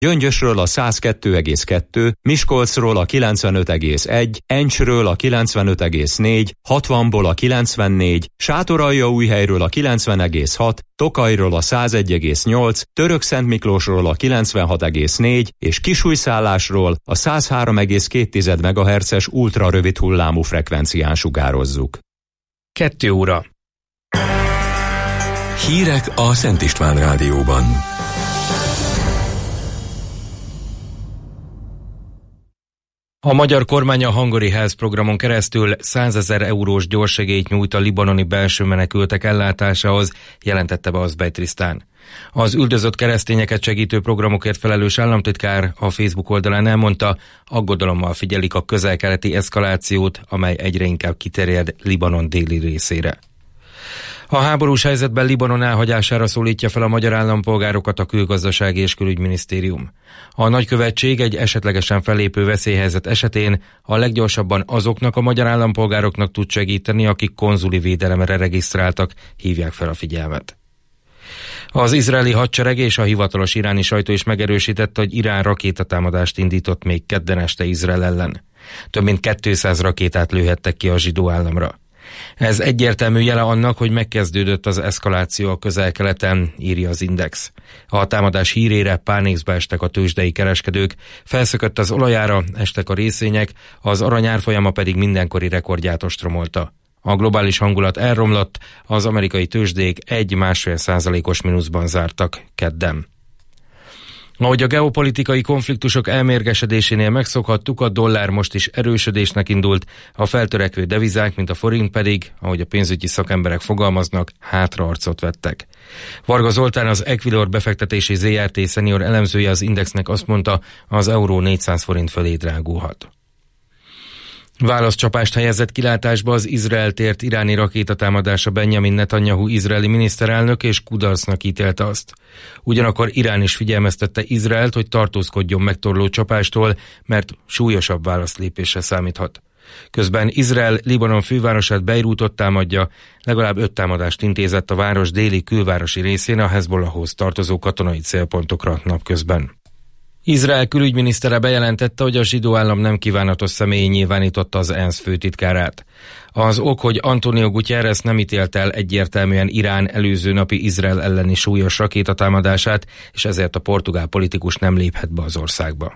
Gyöngyösről a 102,2, Miskolcról a 95,1, Encsről a 95,4, 60-ból a 94, Sátoraljaújhelyről a 90,6, Tokajról a 101,8, Törökszentmiklósról a 96,4 és Kisújszállásról a 103,2 MHz-es ultrarövid hullámú frekvencián sugározzuk. 2 óra. Hírek a Szent István Rádióban. A magyar kormány a Hungary Health programon keresztül 100 000 eurós gyorssegélyt nyújt a libanoni belső menekültek ellátásához, jelentette be Azbejtrisztán. Az üldözött keresztényeket segítő programokért felelős államtitkár a Facebook oldalán elmondta, aggodalommal figyelik a közel-keleti eszkalációt, amely egyre inkább kiterjed Libanon déli részére. A háborús helyzetben Libanon elhagyására szólítja fel a magyar állampolgárokat a Külgazdasági és Külügyminisztérium. A nagykövetség egy esetlegesen fellépő veszélyhelyzet esetén a leggyorsabban azoknak a magyar állampolgároknak tud segíteni, akik konzuli védelemre regisztráltak, hívják fel a figyelmet. Az izraeli hadsereg és a hivatalos iráni sajtó is megerősítette, hogy Irán rakétatámadást indított még kedden este Izrael ellen. Több mint 200 rakétát lőhettek ki a zsidó államra. Ez egyértelmű jele annak, hogy megkezdődött az eszkaláció a közel-keleten, írja az Index. A támadás hírére pánikba estek a tőzsdei kereskedők, felszökött az olajára, estek a részvények, az arany árfolyama pedig mindenkori rekordját ostromolta. A globális hangulat elromlott, az amerikai tőzsdék 1,5%-os mínuszban zártak kedden. Ahogy a geopolitikai konfliktusok elmérgesedésénél megszokhattuk, a dollár most is erősödésnek indult, a feltörekvő devizák, mint a forint pedig, ahogy a pénzügyi szakemberek fogalmaznak, hátraarcot vettek. Varga Zoltán, az Equilor befektetési ZRT szenior elemzője az Indexnek azt mondta, az euró 400 forint fölé drágulhat. Válaszcsapást helyezett kilátásba az Izrael tért iráni rakétatámadása Benjamin Netanyahu izraeli miniszterelnök, és kudarcnak ítélte azt. Ugyanakkor Irán is figyelmeztette Izraelt, hogy tartózkodjon megtorló csapástól, mert súlyosabb válaszlépésre számíthat. Közben Izrael Libanon fővárosát Beirutot támadja, legalább 5 támadást intézett a város déli külvárosi részén a Hezbollahhoz tartozó katonai célpontokra napközben. Izrael külügyminisztere bejelentette, hogy a zsidó állam nem kívánatos személyé nyilvánította az ENSZ főtitkárát. Az ok, hogy Antonio Guterres nem ítélt el egyértelműen Irán előző napi Izrael elleni súlyos rakétatámadását, és ezért a portugál politikus nem léphet be az országba.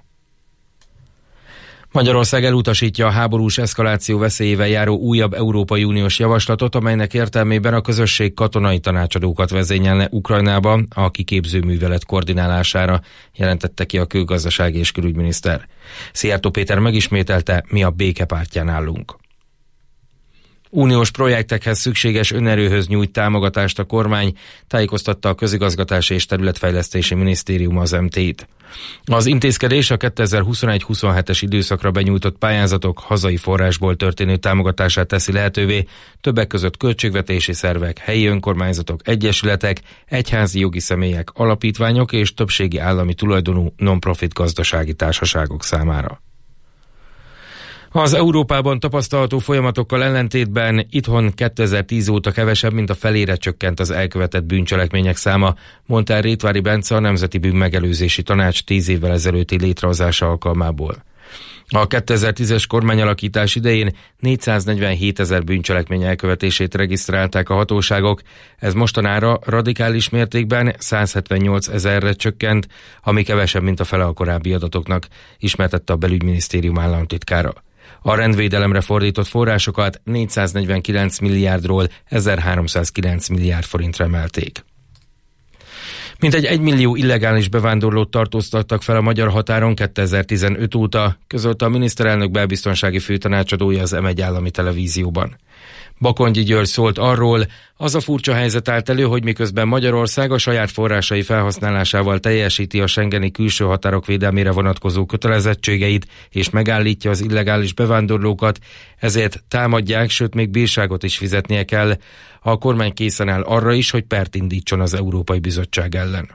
Magyarország elutasítja a háborús eszkaláció veszélyével járó újabb Európai Uniós javaslatot, amelynek értelmében a közösség katonai tanácsadókat vezényelne Ukrajnába a kiképző művelet koordinálására, jelentette ki a külgazdasági és külügyminiszter. Szijjártó Péter megismételte, mi a béke pártján állunk. Uniós projektekhez szükséges önerőhöz nyújt támogatást a kormány, tájékoztatta a Közigazgatási és Területfejlesztési Minisztérium az MT-t. Az intézkedés a 2021-27-es időszakra benyújtott pályázatok hazai forrásból történő támogatását teszi lehetővé, többek között költségvetési szervek, helyi önkormányzatok, egyesületek, egyházi jogi személyek, alapítványok és többségi állami tulajdonú non-profit gazdasági társaságok számára. Az Európában tapasztalható folyamatokkal ellentétben itthon 2010 óta kevesebb, mint a felére csökkent az elkövetett bűncselekmények száma, mondta el Rétvári Bence, a Nemzeti Bűnmegelőzési Tanács 10 évvel ezelőtti létrehozása alkalmából. A 2010-es kormányalakítás idején 447 000 bűncselekmény elkövetését regisztrálták a hatóságok, ez mostanára radikális mértékben 178 000-re csökkent, ami kevesebb, mint a fele a korábbi adatoknak, ismertette a Belügyminisztérium államtitkára. A rendvédelemre fordított forrásokat 449 milliárdról 1309 milliárd forintra emelték. Mintegy 1 millió illegális bevándorlót tartóztattak fel a magyar határon 2015 óta, közölte a miniszterelnök belbiztonsági főtanácsadója az M1 állami televízióban. Bakongyi György szólt arról, az a furcsa helyzet állt elő, hogy miközben Magyarország a saját forrásai felhasználásával teljesíti a schengeni külső határok védelmére vonatkozó kötelezettségeit és megállítja az illegális bevándorlókat, ezért támadják, sőt még bírságot is fizetnie kell. A kormány készen áll arra is, hogy pert indítson az Európai Bizottság ellen.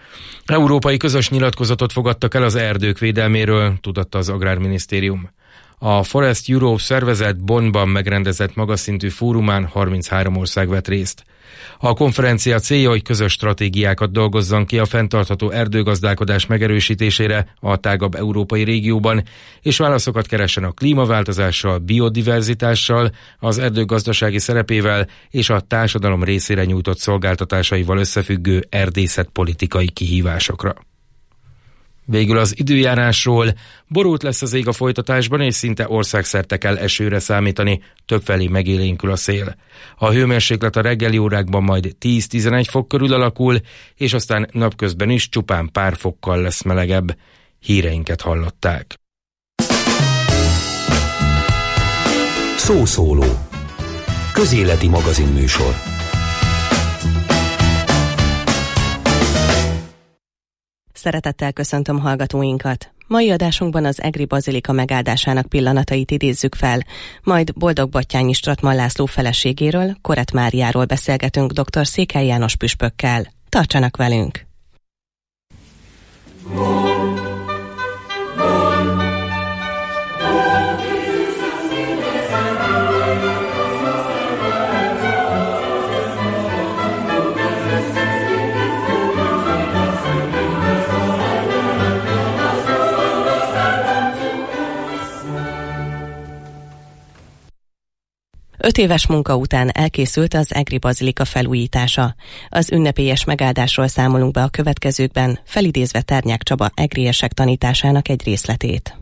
Európai közös nyilatkozatot fogadtak el az erdők védelméről, tudatta az Agrárminisztérium. A Forest Europe szervezet Bonnban megrendezett magas szintű fórumán 33 ország vett részt. A konferencia célja, hogy közös stratégiákat dolgozzon ki a fenntartható erdőgazdálkodás megerősítésére a tágabb európai régióban, és válaszokat keressen a klímaváltozással, biodiverzitással, az erdőgazdasági szerepével és a társadalom részére nyújtott szolgáltatásaival összefüggő erdészetpolitikai kihívásokra. Végül az időjárásról. Borult lesz az ég a folytatásban, és szinte országszerte kell esőre számítani, többfelé megélénkül a szél. A hőmérséklet a reggeli órákban majd 10-11 fok körül alakul, és aztán napközben is csupán pár fokkal lesz melegebb. Híreinket hallották. Szószóló. Közéleti magazinműsor. Szeretettel köszöntöm hallgatóinkat. Mai adásunkban az egri bazilika megáldásának pillanatait idézzük fel, majd Boldog-Batthyányi Strattmann László feleségéről, Korett Máriáról beszélgetünk dr. Székely János püspökkel. Tartsanak velünk! Öt éves munka után elkészült az egri bazilika felújítása. Az ünnepélyes megáldásról számolunk be a következőkben, felidézve Ternyák Csaba egriesek tanításának egy részletét.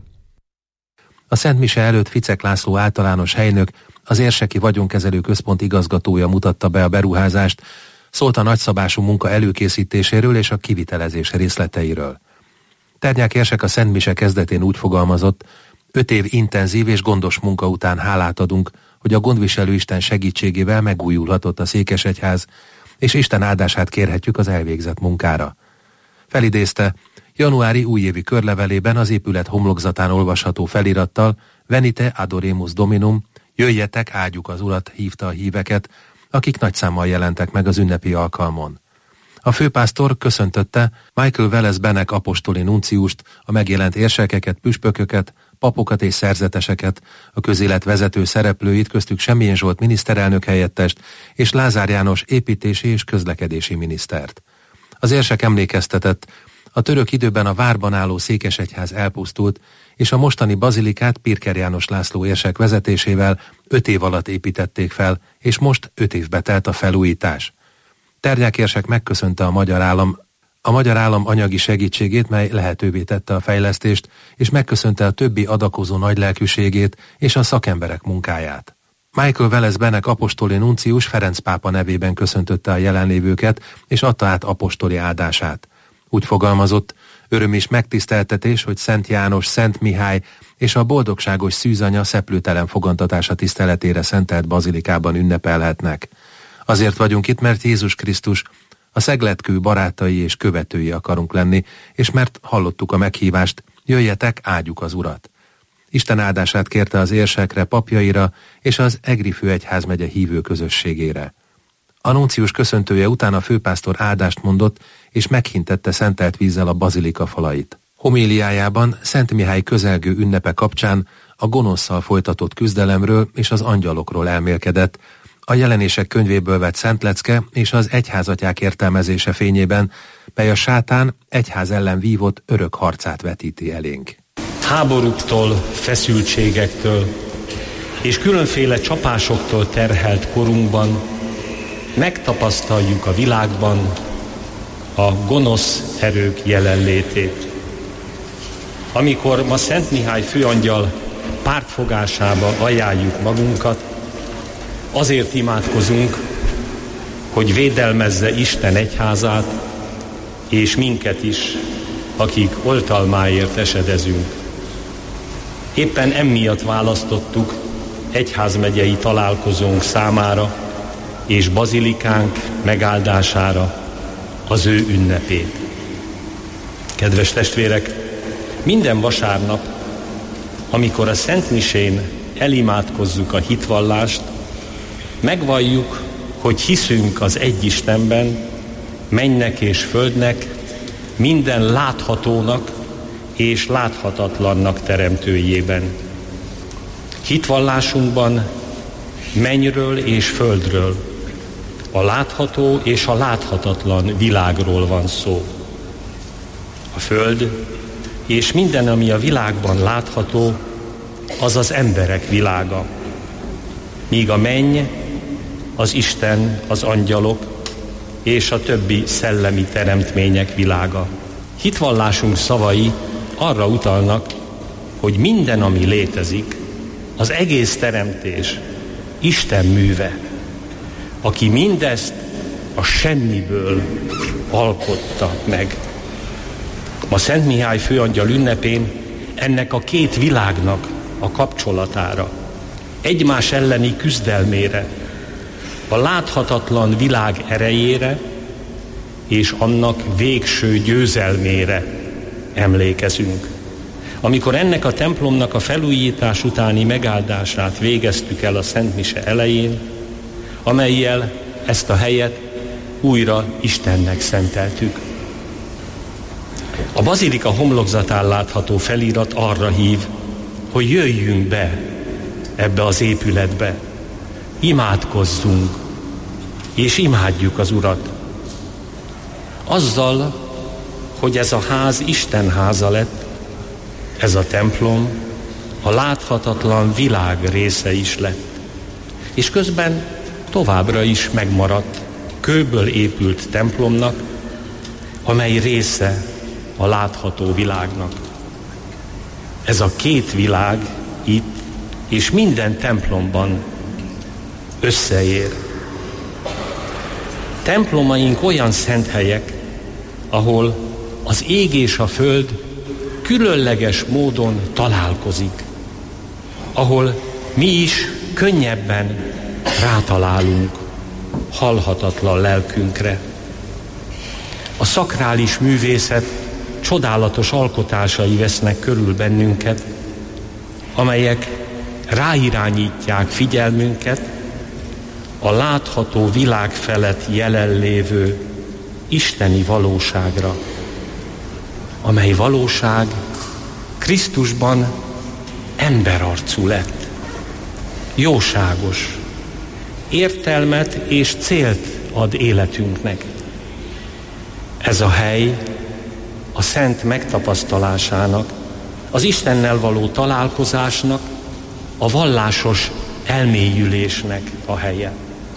A Szent Mise előtt Ficek László általános helynök, az Érseki Vagyonkezelő Központ igazgatója mutatta be a beruházást, szólt a nagyszabású munka előkészítéséről és a kivitelezés részleteiről. Ternyák érsek a Szent Mise kezdetén úgy fogalmazott: 5 év intenzív és gondos munka után hálát adunk, hogy a gondviselő Isten segítségével megújulhatott a székesegyház, és Isten áldását kérhetjük az elvégzett munkára. Felidézte, januári újévi körlevelében az épület homlokzatán olvasható felirattal Venite adoremus Dominum, jöjjetek, áldjuk az Urat, hívta a híveket, akik nagy számmal jelentek meg az ünnepi alkalmon. A főpásztor köszöntötte Michael Wells Benek apostoli nunciust, a megjelent érsekeket, püspököket, papokat és szerzeteseket, a közélet vezető szereplőit, köztük Semmilyen Zsolt miniszterelnök helyettest és Lázár János építési és közlekedési minisztert. Az érsek emlékeztetett, a török időben a várban álló székesegyház elpusztult, és a mostani bazilikát Pirker János László érsek vezetésével 5 év alatt építették fel, és most 5 évbe telt a felújítás. Ternyák érsek megköszönte a magyar állam anyagi segítségét, mely lehetővé tette a fejlesztést, és megköszönte a többi adakozó nagylelkűségét és a szakemberek munkáját. Michael Wells Benek apostoli nuncius Ferenc pápa nevében köszöntötte a jelenlévőket, és adta át apostoli áldását. Úgy fogalmazott: öröm és megtiszteltetés, hogy Szent János, Szent Mihály és a boldogságos szűzanya szeplőtelen fogantatása tiszteletére szentelt bazilikában ünnepelhetnek. Azért vagyunk itt, mert Jézus Krisztus a szegletkő barátai és követői akarunk lenni, és mert hallottuk a meghívást, jöjjetek, áldjuk az Urat. Isten áldását kérte az érsekre, papjaira és az Egri főegyházmegye hívő közösségére. A nuncius köszöntője után a főpásztor áldást mondott, és meghintette szentelt vízzel a bazilika falait. Homéliájában Szent Mihály közelgő ünnepe kapcsán a gonoszszal folytatott küzdelemről és az angyalokról elmélkedett, a Jelenések könyvéből vett szentlecke és az egyházatyák értelmezése fényében, mely a sátán egyház ellen vívott örök harcát vetíti elénk. Háborúktól, feszültségektől és különféle csapásoktól terhelt korunkban megtapasztaljuk a világban a gonosz erők jelenlétét. Amikor ma Szent Mihály főangyal pártfogásába ajánljuk magunkat, azért imádkozunk, hogy védelmezze Isten egyházát, és minket is, akik oltalmáért esedezünk. Éppen emiatt választottuk egyházmegyei találkozónk számára és bazilikánk megáldására az ő ünnepét. Kedves testvérek, minden vasárnap, amikor a Szent Misén elimádkozzuk a hitvallást, megvalljuk, hogy hiszünk az egy Istenben, mennynek és földnek, minden láthatónak és láthatatlannak teremtőjében. Hitvallásunkban mennyről és földről, a látható és a láthatatlan világról van szó. A föld és minden, ami a világban látható, az az emberek világa. Míg a menny, az Isten, az angyalok és a többi szellemi teremtmények világa. Hitvallásunk szavai arra utalnak, hogy minden, ami létezik, az egész teremtés Isten műve, aki mindezt a semmiből alkotta meg. Ma Szent Mihály főangyal ünnepén ennek a két világnak a kapcsolatára, egymás elleni küzdelmére, a láthatatlan világ erejére és annak végső győzelmére emlékezünk. Amikor ennek a templomnak a felújítás utáni megáldását végeztük el a Szent Mise elején, amellyel ezt a helyet újra Istennek szenteltük. A bazilika homlokzatán látható felirat arra hív, hogy jöjjünk be ebbe az épületbe, imádkozzunk, és imádjuk az Urat. Azzal, hogy ez a ház Isten háza lett, ez a templom a láthatatlan világ része is lett, és közben továbbra is megmaradt kőből épült templomnak, amely része a látható világnak. Ez a két világ itt és minden templomban összeér. Templomaink olyan szent helyek, ahol az ég és a föld különleges módon találkozik, ahol mi is könnyebben rátalálunk halhatatlan lelkünkre. A szakrális művészet csodálatos alkotásai vesznek körül bennünket, amelyek ráirányítják figyelmünket a látható világ felett jelenlévő isteni valóságra, amely valóság Krisztusban emberarcú lett, jóságos, értelmet és célt ad életünknek. Ez a hely a szent megtapasztalásának, az Istennel való találkozásnak, a vallásos elmélyülésnek a helye.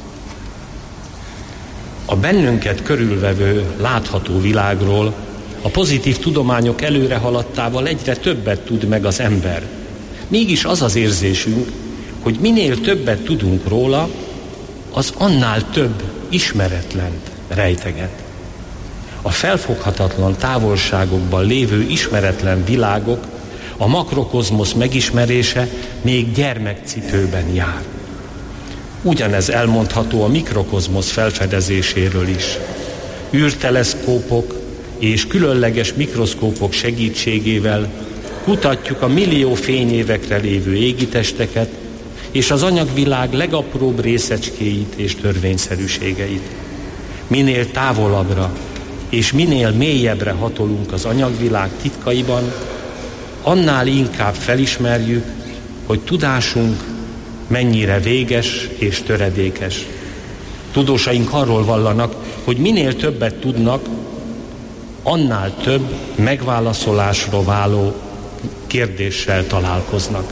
A bennünket körülvevő látható világról a pozitív tudományok előre haladtával egyre többet tud meg az ember. Mégis az az érzésünk, hogy minél többet tudunk róla, az annál több ismeretlent rejteget. A felfoghatatlan távolságokban lévő ismeretlen világok, a makrokozmosz megismerése még gyermekcipőben jár. Ugyanez elmondható a mikrokozmosz felfedezéséről is. Űrteleszkópok és különleges mikroszkópok segítségével kutatjuk a millió fényévekre lévő égitesteket és az anyagvilág legapróbb részecskéit és törvényszerűségeit. Minél távolabbra és minél mélyebbre hatolunk az anyagvilág titkaiban, annál inkább felismerjük, hogy tudásunk mennyire véges és töredékes. Tudósaink arról vallanak, hogy minél többet tudnak, annál több megválaszolásra váló kérdéssel találkoznak.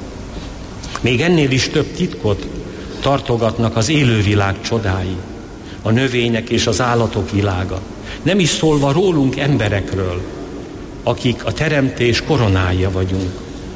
Még ennél is több titkot tartogatnak az élővilág csodái, a növények és az állatok világa. Nem is szólva rólunk emberekről, akik a teremtés koronája vagyunk.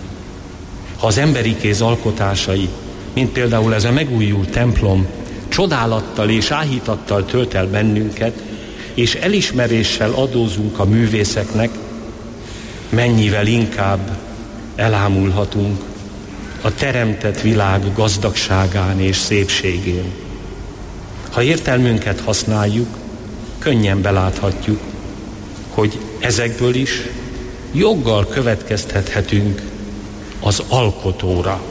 Ha az emberi kéz alkotásai, mint például ez a megújult templom, csodálattal és áhítattal tölt el bennünket, és elismeréssel adózunk a művészeknek, mennyivel inkább elámulhatunk a teremtett világ gazdagságán és szépségén. Ha értelmünket használjuk, könnyen beláthatjuk, hogy ezekből is joggal következtethetünk az alkotóra.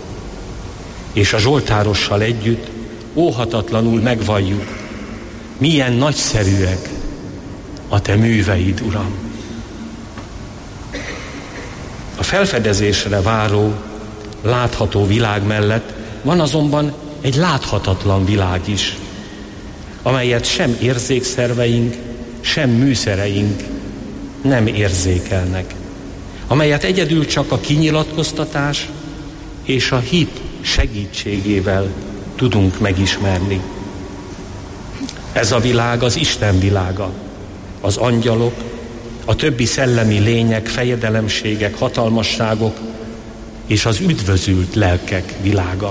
És a zsoltárossal együtt óhatatlanul megvalljuk, milyen nagyszerűek a te műveid, Uram. A felfedezésre váró, látható világ mellett van azonban egy láthatatlan világ is, amelyet sem érzékszerveink, sem műszereink nem érzékelnek, amelyet egyedül csak a kinyilatkoztatás és a hit segítségével tudunk megismerni. Ez a világ az Isten világa, az angyalok, a többi szellemi lények, fejedelemségek, hatalmasságok és az üdvözült lelkek világa.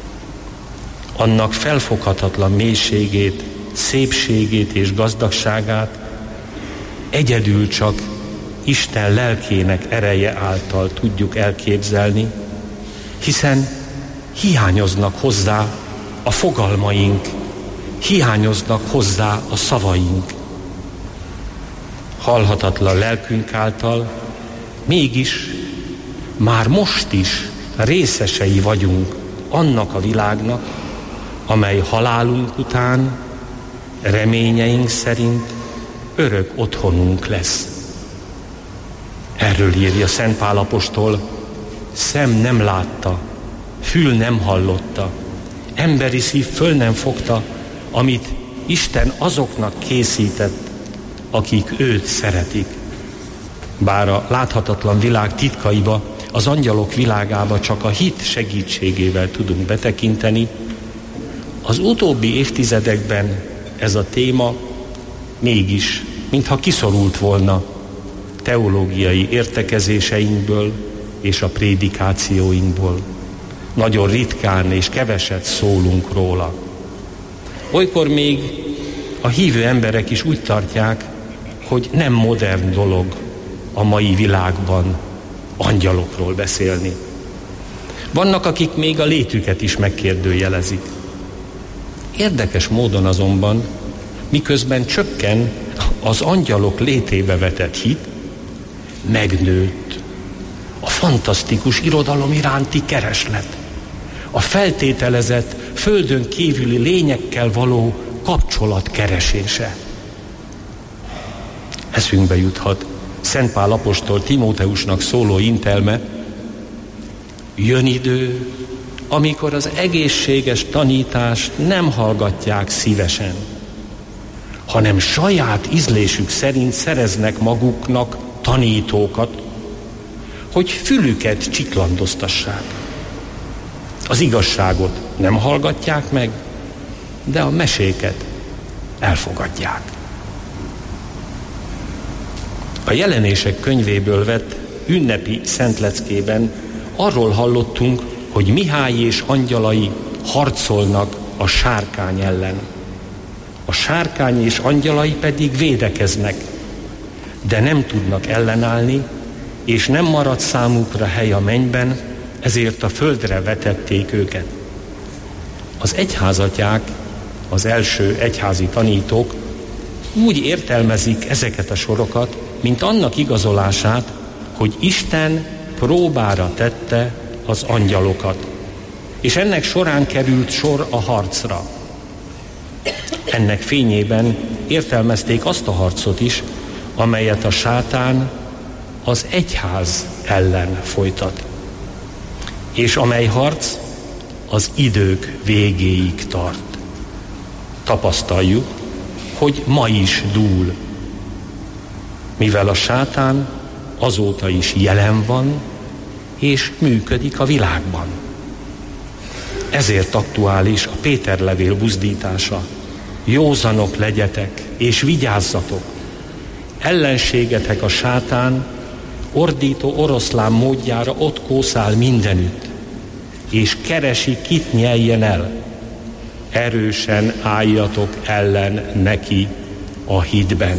Annak felfoghatatlan mélységét, szépségét és gazdagságát egyedül csak Isten lelkének ereje által tudjuk elképzelni, hiszen hiányoznak hozzá a fogalmaink, hiányoznak hozzá a szavaink. Halhatatlan lelkünk által mégis már most is részesei vagyunk annak a világnak, amely halálunk után reményeink szerint örök otthonunk lesz. Erről írja Szent Pál apostol: szem nem látta, fül nem hallotta, emberi szív föl nem fogta, amit Isten azoknak készített, akik őt szeretik. Bár a láthatatlan világ titkaiba, az angyalok világába csak a hit segítségével tudunk betekinteni, az utóbbi évtizedekben ez a téma mégis, mintha kiszorult volna teológiai értekezéseinkből és a prédikációinkból. Nagyon ritkán és keveset szólunk róla. Olykor még a hívő emberek is úgy tartják, hogy nem modern dolog a mai világban angyalokról beszélni. Vannak, akik még a létüket is megkérdőjelezik. Érdekes módon azonban, miközben csökken az angyalok létébe vetett hit, megnőtt a fantasztikus irodalom iránti kereslet, a feltételezett földön kívüli lényekkel való kapcsolat keresése. Eszünkbe juthat Szent Pál apostol Timóteusnak szóló intelme: jön idő, amikor az egészséges tanítást nem hallgatják szívesen, hanem saját ízlésük szerint szereznek maguknak tanítókat, hogy fülüket csiklandoztassák. Az igazságot nem hallgatják meg, de a meséket elfogadják. A Jelenések könyvéből vett ünnepi szentleckében arról hallottunk, hogy Mihály és angyalai harcolnak a sárkány ellen. A sárkány és angyalai pedig védekeznek, de nem tudnak ellenállni, és nem marad számukra hely a mennyben, ezért a földre vetették őket. Az egyházatják, az első egyházi tanítók úgy értelmezik ezeket a sorokat, mint annak igazolását, hogy Isten próbára tette az angyalokat, és ennek során került sor a harcra. Ennek fényében értelmezték azt a harcot is, amelyet a sátán az egyház ellen folytat, és amely harc az idők végéig tart. Tapasztaljuk, hogy ma is dúl, mivel a sátán azóta is jelen van és működik a világban. Ezért aktuális a Péterlevél buzdítása: józanok legyetek és vigyázzatok, ellenségetek a sátán, ordító oroszlán módjára ott kószál mindenütt, és keresi, kit nyeljen el. Erősen álljatok ellen neki a hitben.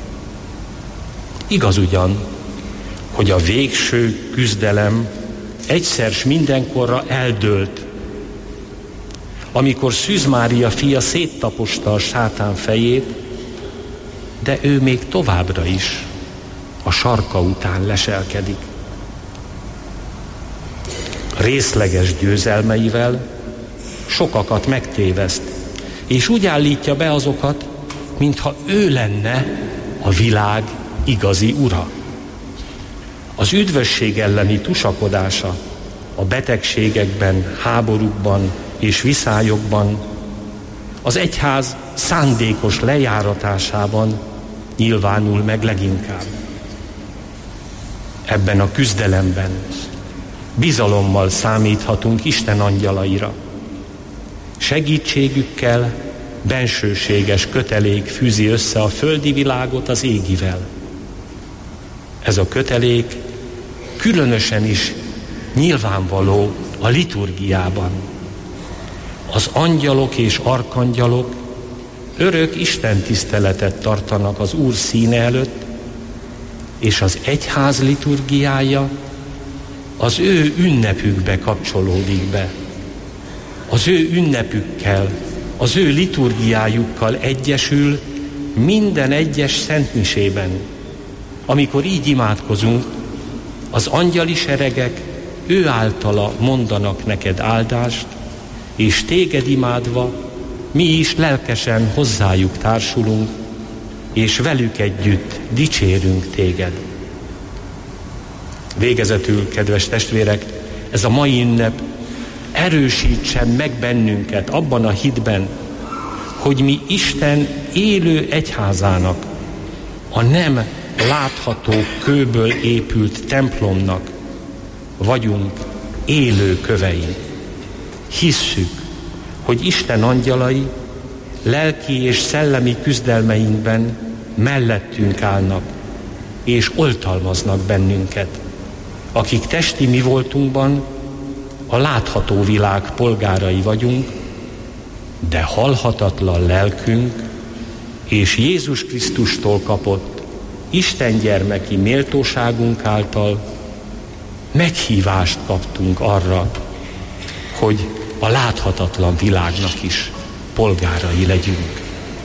Igaz ugyan, hogy a végső küzdelem egyszer s mindenkorra eldőlt, amikor Szűz Mária fia széttaposta a sátán fejét, de ő még továbbra is a sarka után leselkedik. Részleges győzelmeivel sokakat megtéveszt, és úgy állítja be azokat, mintha ő lenne a világ igazi ura. Az üdvösség elleni tusakodása a betegségekben, háborúkban és viszályokban, az egyház szándékos lejáratásában nyilvánul meg leginkább. Ebben a küzdelemben bizalommal számíthatunk Isten angyalaira. Segítségükkel bensőséges kötelék fűzi össze a földi világot az égivel. Ez a kötelék különösen is nyilvánvaló a liturgiában. Az angyalok és arkangyalok örök istentiszteletet tartanak az Úr színe előtt, és az egyház liturgiája az ő ünnepükbe kapcsolódik be. Az ő ünnepükkel, az ő liturgiájukkal egyesül minden egyes szentmisében. Amikor így imádkozunk, az angyali seregek ő általa mondanak neked áldást, és téged imádva mi is lelkesen hozzájuk társulunk, és velük együtt dicsérünk téged. Végezetül, kedves testvérek, ez a mai ünnep erősítsen meg bennünket abban a hitben, hogy mi Isten élő egyházának, a nem látható kőből épült templomnak vagyunk élő kövei. Hisszük, hogy Isten angyalai lelki és szellemi küzdelmeinkben mellettünk állnak, és oltalmaznak bennünket, akik testi mi voltunkban a látható világ polgárai vagyunk, de halhatatlan lelkünk és Jézus Krisztustól kapott Isten gyermeki méltóságunk által meghívást kaptunk arra, hogy a láthatatlan világnak is polgárai legyünk.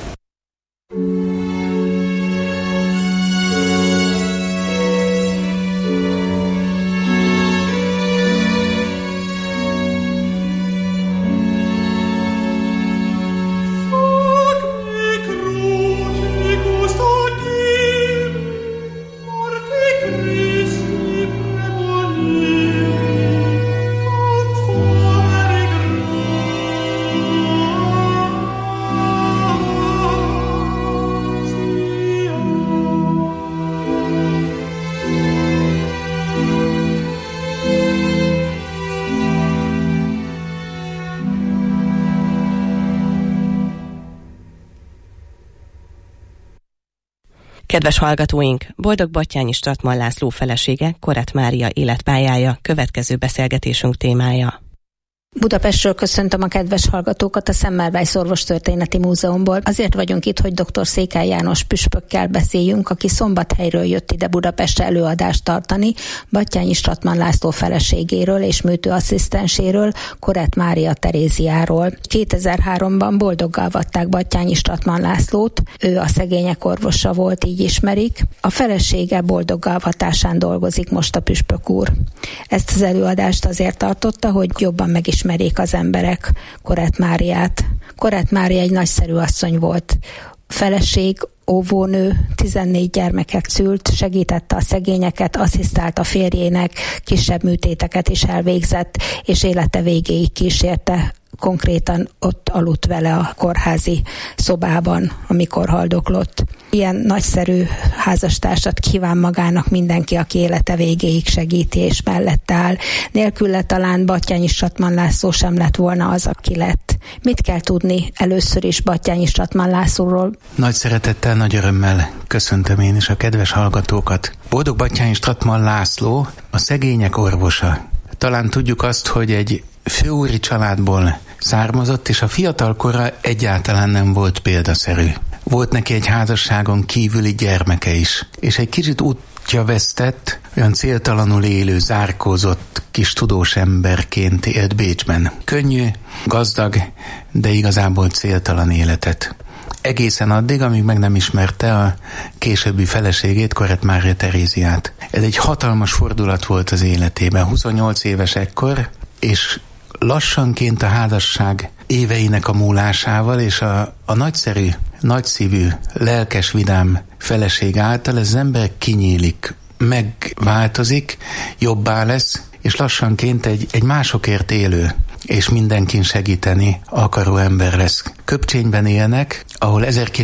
Kedves hallgatóink, Boldog Batthyányi Strattmann László felesége, Korett Mária életpályája, következő beszélgetésünk témája. Budapestről köszöntöm a kedves hallgatókat a Semmelweis Orvostörténeti Múzeumból. Azért vagyunk itt, hogy dr. Székely János püspökkel beszéljünk, aki Szombathelyről jött ide Budapestre előadást tartani, Batthyányi Strattmann László feleségéről és műtőasszisztenséről, Korett Mária Teréziáról. 2003-ban boldoggá avatták Batthyányi Strattmann Lászlót, ő a szegények orvosa volt, így ismerik. A felesége boldoggá avatásán dolgozik most a püspök úr. Ezt az előadást azért tartotta, hogy jobban megismerjék az emberek Korett Máriát. Korett Mária egy nagyszerű asszony volt. Feleség, óvónő, 14 gyermeket szült, segítette a szegényeket, asszisztált a férjének, kisebb műtéteket is elvégzett, és élete végéig kísérte. Konkrétan ott aludt vele a kórházi szobában, amikor haldoklott. Ilyen nagyszerű házastársat kíván magának mindenki, aki élete végéig segíti és mellette áll. Nélküle talán Batthyányi Strattmann László sem lett volna az, aki lett. Mit kell tudni először is Batthyányi Strattmann Lászlóról? Nagy szeretettel, nagy örömmel köszöntöm én is a kedves hallgatókat. Boldog Batthyányi Strattmann László a szegények orvosa. Talán tudjuk azt, hogy egy főúri családból származott, és a fiatalkora egyáltalán nem volt példaszerű. Volt neki egy házasságon kívüli gyermeke is, és egy kicsit útja vesztett, olyan céltalanul élő, zárkózott kis tudós emberként élt Bécsben. Könnyű, gazdag, de igazából céltalan életet. Egészen addig, amíg meg nem ismerte a későbbi feleségét, Korett Mária Teréziát. Ez egy hatalmas fordulat volt az életében, 28 éves ekkor, és lassanként a házasság éveinek a múlásával és a nagyszerű, nagyszívű, lelkes, vidám feleség által ez az ember kinyílik, megváltozik, jobbá lesz, és lassanként egy másokért élő és mindenkin segíteni akaró ember lesz. Köpcsényben élnek, ahol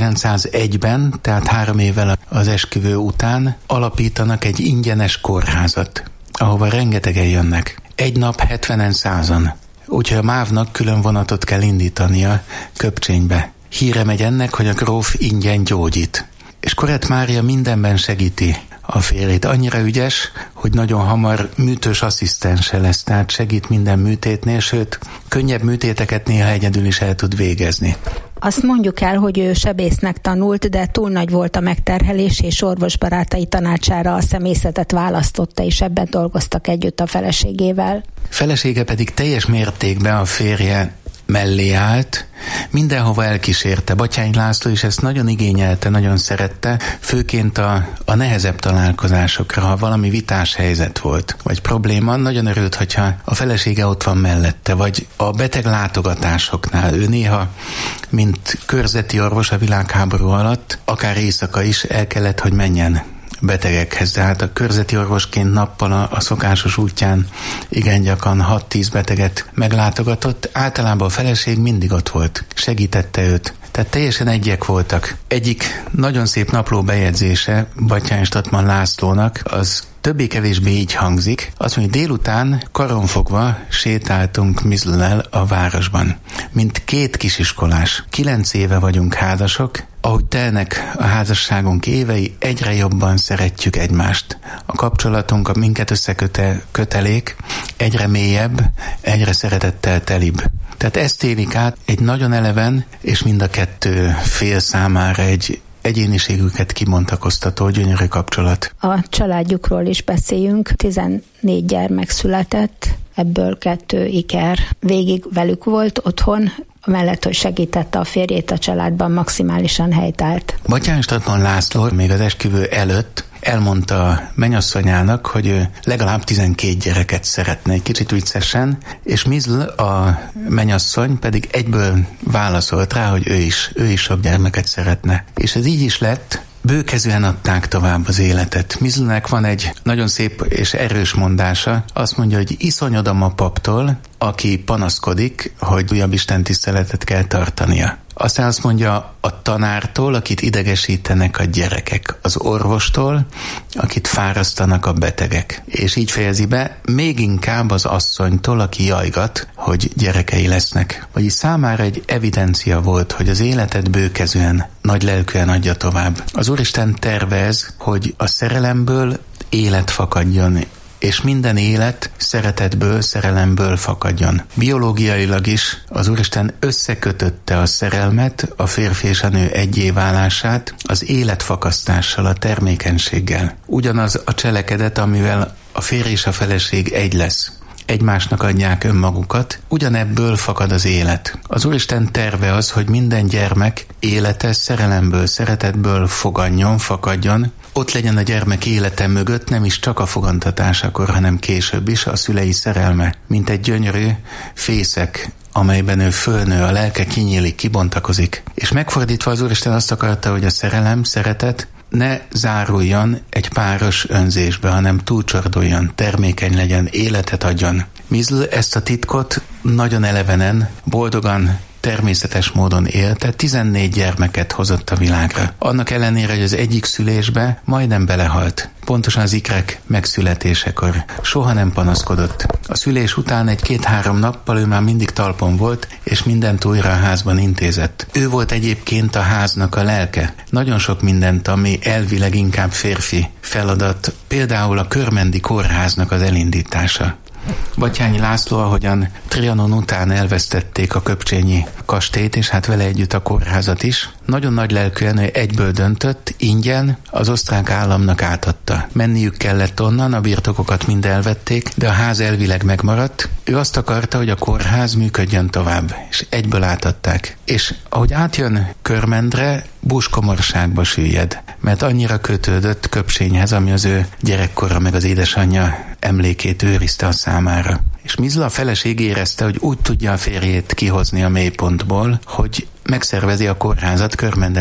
1901-ben, tehát 3 évvel az esküvő után alapítanak egy ingyenes kórházat, ahova rengetegen jönnek. Egy nap 70-100-an. Úgyhogy a MÁV-nak külön vonatot kell indítania Köpcsénybe. Híre megy ennek, hogy a gróf ingyen gyógyít. És Korett Mária mindenben segíti a férjét. Annyira ügyes, hogy nagyon hamar műtős asszisztense lesz, tehát segít minden műtétnél, sőt, könnyebb műtéteket néha egyedül is el tud végezni. Azt mondjuk el, hogy ő sebésznek tanult, de túl nagy volt a megterhelés, és orvosbarátai tanácsára a szemészetet választotta, és ebben dolgoztak együtt a feleségével. Felesége pedig teljes mértékben a férje mellé állt, mindenhova elkísérte. Batthyány László is ezt nagyon igényelte, nagyon szerette, főként a nehezebb találkozásokra, ha valami vitás helyzet volt, vagy probléma, nagyon örült, hogyha a felesége ott van mellette, vagy a beteg látogatásoknál. Ő néha, mint körzeti orvos a világháború alatt, akár éjszaka is el kellett, hogy menjen betegekhez, de hát a körzeti orvosként nappal a szokásos útján igen gyakran 6-10 beteget meglátogatott. Általában a feleség mindig ott volt, segítette őt. Tehát teljesen egyek voltak. Egyik nagyon szép napló bejegyzése Batthyány Strattmann Lászlónak, az többé-kevésbé így hangzik. Azt mondja, délután karonfogva sétáltunk Mizl-nel a városban, mint 2 kisiskolás. 9 éve vagyunk házasok, ahogy telnek a házasságunk évei, egyre jobban szeretjük egymást. A kapcsolatunk, a minket összekötelék egyre mélyebb, egyre szeretettel telibb. Tehát ezt élik át egy nagyon eleven, és mind a 2 fél számára egy egyéniségüket kibontakoztató gyönyörű kapcsolat. A családjukról is beszéljünk. 14 gyermek született, ebből 2 iker. Végig velük volt otthon, amellett, hogy segítette a férjét a családban, maximálisan helytált. Batthyány Strattmann László még az esküvő előtt elmondta a mennyasszonyának, hogy ő legalább 12 gyereket szeretne, egy kicsit viccesen, és Mizl, a mennyasszony pedig egyből válaszolt rá, hogy ő is sok gyermeket szeretne. És ez így is lett, bőkezűen adták tovább az életet. Mizlnek van egy nagyon szép és erős mondása, azt mondja, hogy iszonyodom a paptól, aki panaszkodik, hogy újabb istentiszteletet kell tartania. Aztán azt mondja, a tanártól, akit idegesítenek a gyerekek, az orvostól, akit fárasztanak a betegek. És így fejezi be, még inkább az asszonytól, aki jajgat, hogy gyerekei lesznek. Vagyis számára egy evidencia volt, hogy az életet bőkezűen, nagy lelkűen adja tovább. Az Úristen tervez, hogy a szerelemből élet fakadjon, és minden élet szeretetből, szerelemből fakadjon. Biológiailag is az Úristen összekötötte a szerelmet, a férfi és a nő egyé válását az életfakasztással, a termékenységgel. Ugyanaz a cselekedet, amivel a férj és a feleség egy lesz. Egymásnak adják önmagukat, ugyanebből fakad az élet. Az Úristen terve az, hogy minden gyermek élete szerelemből, szeretetből foganjon, fakadjon, ott legyen a gyermek élete mögött, nem is csak a fogantatásakor, hanem később is a szülei szerelme, mint egy gyönyörű fészek, amelyben ő fölnő, a lelke kinyílik, kibontakozik. És megfordítva az Úristen azt akarta, hogy a szerelem, szeretet ne záruljon egy páros önzésbe, hanem túlcsorduljon, termékeny legyen, életet adjon. Mizl ezt a titkot nagyon elevenen, boldogan, természetes módon élte, 14 gyermeket hozott a világra. Annak ellenére, hogy az egyik szülésbe majdnem belehalt. Pontosan az ikrek megszületésekor. Soha nem panaszkodott. A szülés után egy 2-3 nappal ő már mindig talpon volt, és mindent újra a házban intézett. Ő volt egyébként a háznak a lelke. Nagyon sok mindent, ami elvileg inkább férfi feladat, például a Körmendi kórháznak az elindítása. Batthyány László, ahogyan Trianon után elvesztették a köpcsényi kastélyt, és hát vele együtt a kórházat is, nagyon nagy lelkűen egyből döntött, ingyen az osztrák államnak átadta. Menniük kellett onnan, a birtokokat mind elvették, de a ház elvileg megmaradt. Ő azt akarta, hogy a kórház működjön tovább, és egyből átadták. És ahogy átjön Körmendre, búskomorságba süllyed, mert annyira kötődött Köpsényhez, ami az ő gyerekkora meg az édesanyja emlékét őrizte a számára. És Mizla a feleség érezte, hogy úgy tudja a férjét kihozni a mélypontból, hogy megszervezi a kórházat Körmenden is.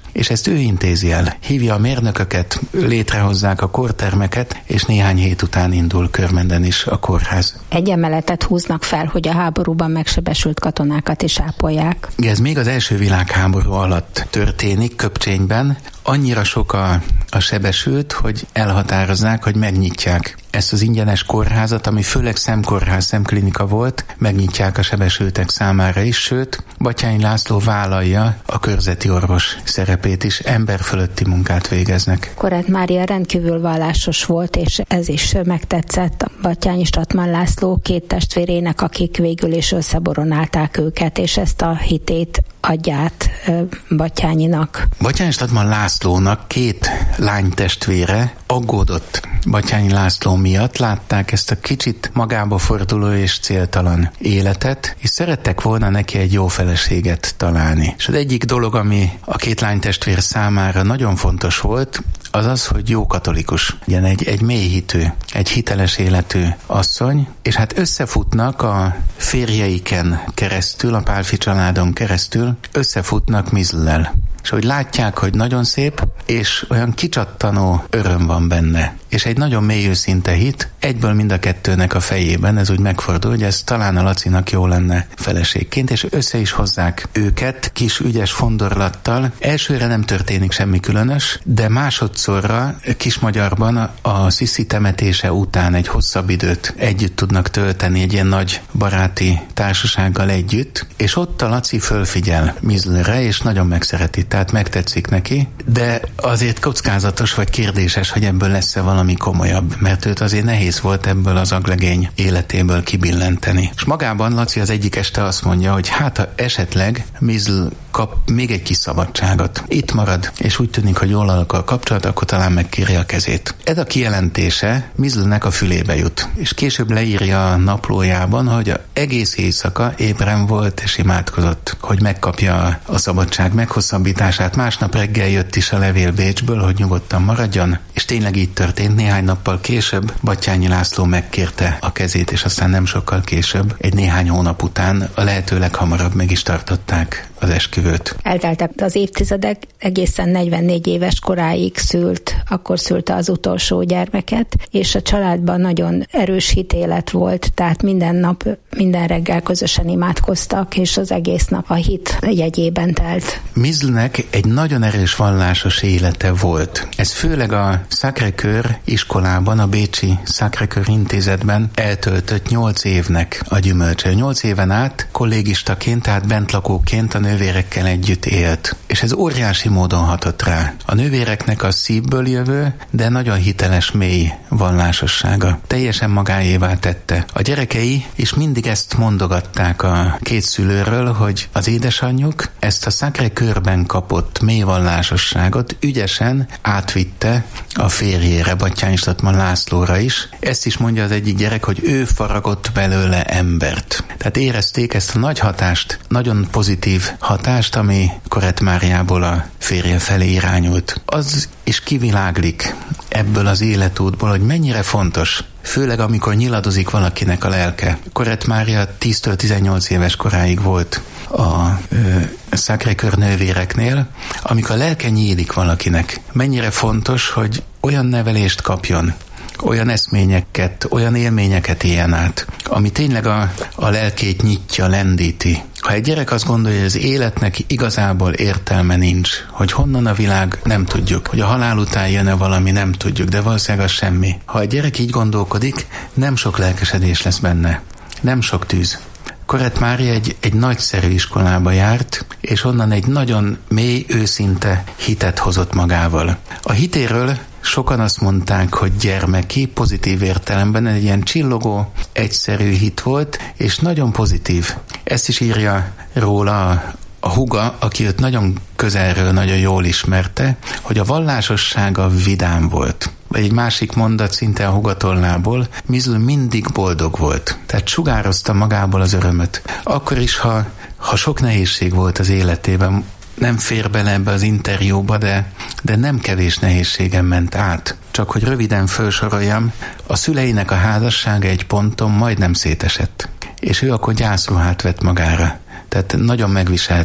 és ezt ő intézi el. Hívja a mérnököket, létrehozzák a kórtermeket, és néhány hét után indul Körmenden is a kórház. Egy emeletet húznak fel, hogy a háborúban megsebesült katonákat is ápolják. Ez még az első világháború alatt történik Köpcsényben. Annyira sok a sebesült, hogy elhatározzák, hogy megnyitják ezt az ingyenes kórházat, ami főleg szemkórház, szemklinika volt, megnyitják a sebesültek számára is, sőt, Batthyány László vállalja a körzeti orvos szerepét is, emberfölötti munkát végeznek. Korett Mária rendkívül vallásos volt, és ez is megtetszett Batthyány Strattmann László két testvérének, akik végül is összeboronálták őket, és ezt a hitét adja át Batthyányinak. Batthyány Strattmann Lászlónak két lánytestvére aggódott Batthyány László miatt, látták ezt a kicsit magába forduló és céltalan életet, és szerettek volna neki egy jó feleséget találni. És az egyik dolog, ami a két lánytestvér számára nagyon fontos volt, az az, hogy jó katolikus. Ugyan egy mélyhitű, egy hiteles életű asszony, és hát összefutnak a férjeiken keresztül, a Pálffy családon keresztül, összefutnak Mizl-lel. És hogy látják, hogy nagyon szép, és olyan kicsattanó öröm van benne. És egy nagyon mély őszinte hit, egyből mind a kettőnek a fejében ez úgy megfordul, hogy ez talán a Lacinak jó lenne feleségként, és össze is hozzák őket kis ügyes fondorlattal. Elsőre nem történik semmi különös, de másodszorra Kismagyarban a Sziszi temetése után egy hosszabb időt együtt tudnak tölteni egy ilyen nagy baráti társasággal együtt, és ott a Laci fölfigyel Mizlre, és nagyon megszereti, tehát megtetszik neki, de azért kockázatos vagy kérdéses, hogy ebből lesz-e valami komolyabb, mert őt azért nehéz volt ebből az aglegény életéből kibillenteni. És magában Laci az egyik este azt mondja, hogy hát ha esetleg Mizl kap még egy kis szabadságot, itt marad, és úgy tűnik, hogy jól alakul a kapcsolat, akkor talán megkéri a kezét. Ez a kijelentése Mizlnek a fülébe jut, és később leírja a naplójában, hogy egész éjszaka ébren volt és imádkozott, hogy megkapja a szabadság meghosszabbítását. Másnap reggel jött is a levél Bécsből, hogy nyugodtan maradjon, és tényleg így történt. Néhány nappal később Batthyány László megkérte a kezét, és aztán nem sokkal később, egy néhány hónap után a lehető leghamarabb meg is tartották az esküvőt. Elteltek az évtizedek, egészen 44 éves koráig akkor szülte az utolsó gyermeket, és a családban nagyon erős hitélet volt, tehát minden nap, minden reggel közösen imádkoztak, és az egész nap a hit jegyében telt. Mizlnek egy nagyon erős vallásos élete volt. Ez főleg a Sacré-Cœur iskolában, a bécsi Sacré-Cœur intézetben eltöltött 8 évnek a gyümölcse. 8 éven át kollégistaként, tehát bentlakóként a nővérekkel együtt élt. És ez óriási módon hatott rá. A nővéreknek a szívből jövő, de nagyon hiteles, mély vallásossága teljesen magáévá tette. A gyerekei is mindig ezt mondogatták a két szülőről, hogy az édesanyjuk ezt a Sacré-Cœurben kapott mély vallásosságot ügyesen átvitte a férjére, Batthyány Strattmann Lászlóra is. Ezt is mondja az egyik gyerek, hogy ő faragott belőle embert. Tehát érezték ezt a nagy hatást, nagyon pozitív hatást, ami Korett Máriából a férje felé irányult. Az is kiviláglik ebből az életútból, hogy mennyire fontos, főleg amikor nyiladozik valakinek a lelke. Korett Mária 10-től 18 éves koráig volt a Sacré-Cœur nővéreknél, amikor a lelke nyílik valakinek. Mennyire fontos, hogy olyan nevelést kapjon, olyan eszményeket, olyan élményeket éljen át, ami tényleg a lelkét nyitja, lendíti. Ha egy gyerek azt gondolja, hogy az életnek igazából értelme nincs, hogy honnan a világ, nem tudjuk, hogy a halál után jön-e valami, nem tudjuk, de valószínűleg az semmi. Ha egy gyerek így gondolkodik, nem sok lelkesedés lesz benne, nem sok tűz. Korett Mária egy nagyszerű iskolába járt, és onnan egy nagyon mély, őszinte hitet hozott magával. A hitéről sokan azt mondták, hogy gyermeki, pozitív értelemben egy ilyen csillogó, egyszerű hit volt, és nagyon pozitív. Ezt is írja róla a húga, aki őt nagyon közelről nagyon jól ismerte, hogy a vallásossága vidám volt. Vagy egy másik mondat szinte a húgatollából, Mizl mindig boldog volt. Tehát sugározta magából az örömöt. Akkor is, ha sok nehézség volt az életében, nem fér bele ebbe az interjúba, de nem kevés nehézségem ment át. Csak hogy röviden felsoroljam, a szüleinek a házassága egy ponton majdnem szétesett. És ő akkor gyászruhát vett magára. Tehát nagyon megviselte.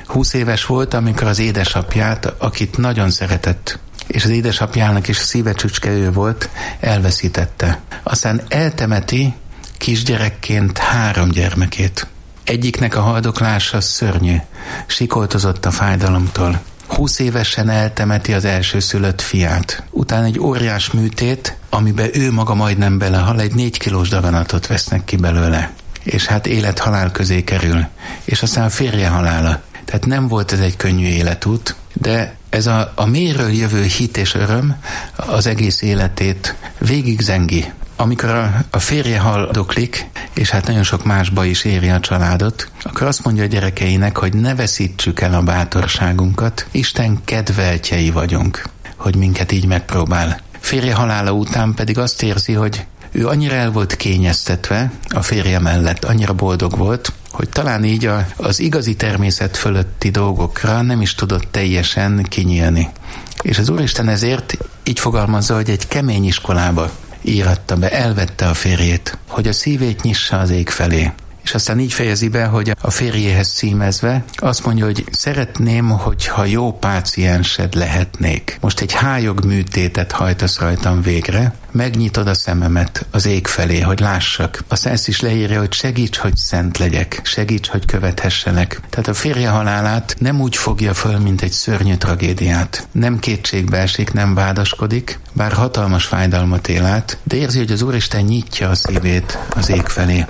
20 éves volt, amikor az édesapját, akit nagyon szeretett, és az édesapjának is szívecsücske ő volt, elveszítette. Aztán eltemeti kisgyerekként 3 gyermekét. Egyiknek a haldoklása szörnyű, sikoltozott a fájdalomtól. 20 évesen eltemeti az elsőszülött fiát. Utána egy óriás műtét, amiben ő maga majdnem belehal, egy 4 kilós daganatot vesznek ki belőle. És hát élet-halál közé kerül. És aztán a férje halála. Tehát nem volt ez egy könnyű életút, de ez a mélyről jövő hit és öröm az egész életét végig zengi. Amikor a férje haldoklik, és hát nagyon sok másba is éri a családot, akkor azt mondja a gyerekeinek, hogy ne veszítsük el a bátorságunkat, Isten kedveltjei vagyunk, hogy minket így megpróbál. Férje halála után pedig azt érzi, hogy ő annyira el volt kényeztetve a férje mellett, annyira boldog volt, hogy talán így az igazi természet fölötti dolgokra nem is tudott teljesen kinyílni. És az Úristen ezért így fogalmazza, hogy egy kemény iskolába íratta be, elvette a férjét, hogy a szívét nyissa az ég felé. És aztán így fejezi be, hogy a férjéhez címezve azt mondja, hogy szeretném, hogyha jó páciensed lehetnék. Most egy hályog műtétet hajtasz rajtam végre, megnyitod a szememet az ég felé, hogy lássak. Aztán ezt is leírja, hogy segíts, hogy szent legyek, segíts, hogy követhesselek. Tehát a férje halálát nem úgy fogja föl, mint egy szörnyű tragédiát. Nem kétségbe esik, nem vádaskodik, bár hatalmas fájdalmat él át, de érzi, hogy az Úristen nyitja a szívét az ég felé.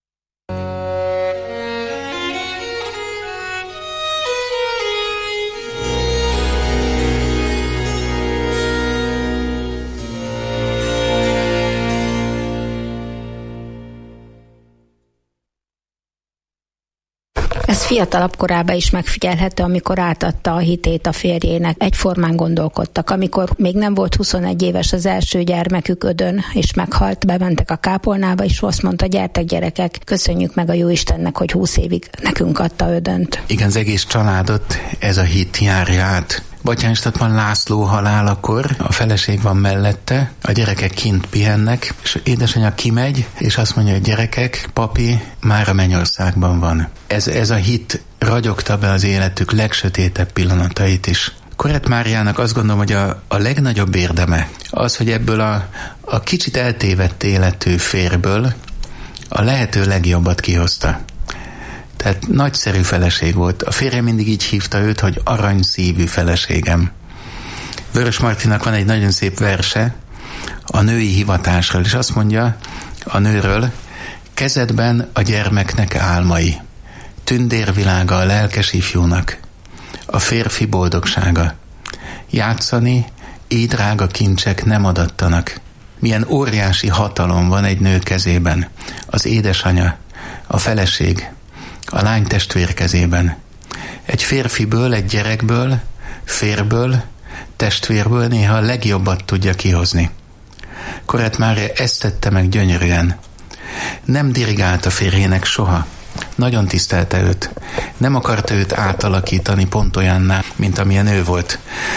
Ez fiatalabb korában is megfigyelhető, amikor átadta a hitét a férjének. Egyformán gondolkodtak. Amikor még nem volt 21 éves az első gyermekük, Ödön, és meghalt, bementek a kápolnába, és azt mondta, gyertek gyerekek, köszönjük meg a Jóistennek, hogy 20 évig nekünk adta Ödönt. Igen, az egész családot ez a hit járja át. Batthyány-Statman László halálakor, a feleség van mellette, a gyerekek kint pihennek, és édesanyja kimegy, és azt mondja, hogy gyerekek, papi már a mennyországban van. Ez a hit ragyogta be az életük legsötétebb pillanatait is. Korett Máriának azt gondolom, hogy a legnagyobb érdeme az, hogy ebből a kicsit eltévedt életű férjből a lehető legjobbat kihozta. Tehát nagyszerű feleség volt. A férje mindig így hívta őt, hogy aranyszívű feleségem. Vörös Martinak van egy nagyon szép verse a női hivatásról, és azt mondja a nőről, kezedben a gyermeknek álmai, tündérvilága a lelkes ifjúnak, a férfi boldogsága. Játszani, így drága kincsek nem adattanak. Milyen óriási hatalom van egy nő kezében, az édesanya, a feleség, a lány testvér kezében. Egy férfiből, egy gyerekből, férjből, testvérből néha a legjobbat tudja kihozni. Korett Mária ezt tette meg gyönyörűen. Nem dirigált a férjének soha. Nagyon tisztelte őt. Nem akarta őt átalakítani pont olyanná, mint amilyen ő volt.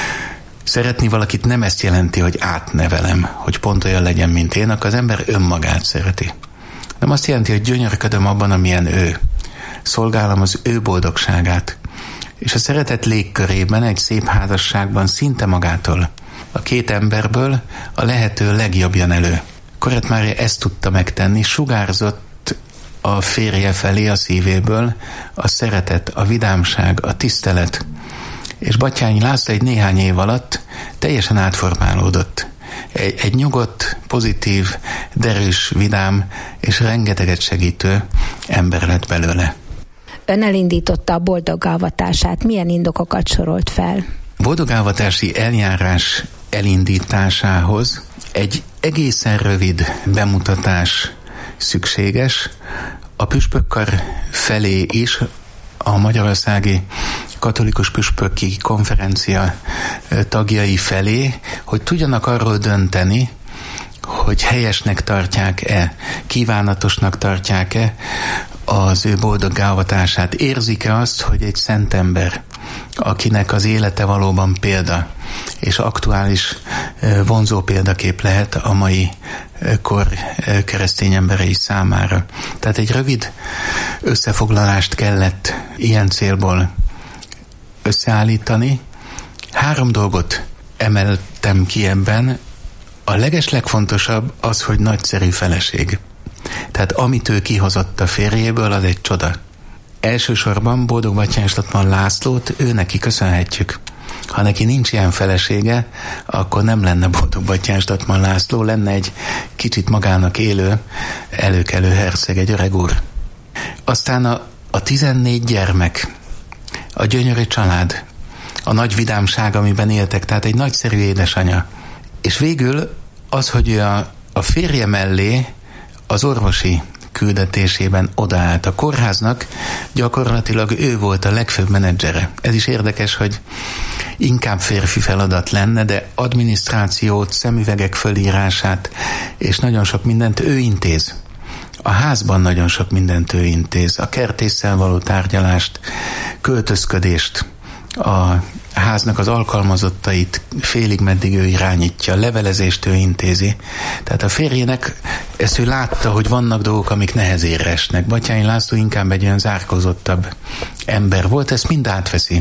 Szeretni valakit nem ezt jelenti, hogy átnevelem, hogy pont olyan legyen, mint én, akkor az ember önmagát szereti. Nem azt jelenti, hogy gyönyörködöm abban, amilyen ő. Szolgálom az ő boldogságát. És a szeretet légkörében, egy szép házasságban szinte magától, a két emberből a lehető legjobb jön elő. Korett Mária ezt tudta megtenni, sugárzott a férje felé a szívéből a szeretet, a vidámság, a tisztelet. És Batthyány László egy néhány év alatt teljesen átformálódott. Egy nyugodt, pozitív, derűs, vidám és rengeteget segítő ember lett belőle. Ön elindította a boldogávatását. Milyen indokokat sorolt fel? Boldogávatási eljárás elindításához egy egészen rövid bemutatás szükséges. A püspökkar felé is a Magyarországi Katolikus Püspöki Konferencia tagjai felé, hogy tudjanak arról dönteni, hogy helyesnek tartják-e, kívánatosnak tartják-e az ő boldogávatását. Érzik-e azt, hogy egy szent ember, akinek az élete valóban példa, és aktuális vonzó példakép lehet a mai kor keresztény emberei számára. Tehát egy rövid összefoglalást kellett ilyen célból összeállítani. 3 dolgot emeltem ki ebben. A legeslegfontosabb az, hogy nagyszerű feleség. Tehát amit ő kihozott a férjéből, az egy csoda. Elsősorban Boldog-Batthyány Statman Lászlót neki köszönhetjük. Ha neki nincs ilyen felesége, akkor nem lenne Boldog-Batthyány Statman László, lenne egy kicsit magának élő, előkelő herceg, egy öreg úr. Aztán a 14 gyermek, a gyönyörű család, a nagy vidámság, amiben éltek, tehát egy nagyszerű édesanya. És végül az, hogy a férje mellé az orvosi küldetésében odaállt. A kórháznak gyakorlatilag ő volt a legfőbb menedzsere. Ez is érdekes, hogy inkább férfi feladat lenne, de adminisztrációt, szemüvegek fölírását és nagyon sok mindent ő intéz. A házban nagyon sok mindent ő intéz. A kertésszel való tárgyalást, költözködést, a háznak az alkalmazottait félig meddig ő irányítja, levelezést ő intézi. Tehát a férjének ezt ő látta, hogy vannak dolgok, amik nehezére esnek. Batthyány László inkább egy olyan zárkózottabb ember volt, ezt mind átveszi.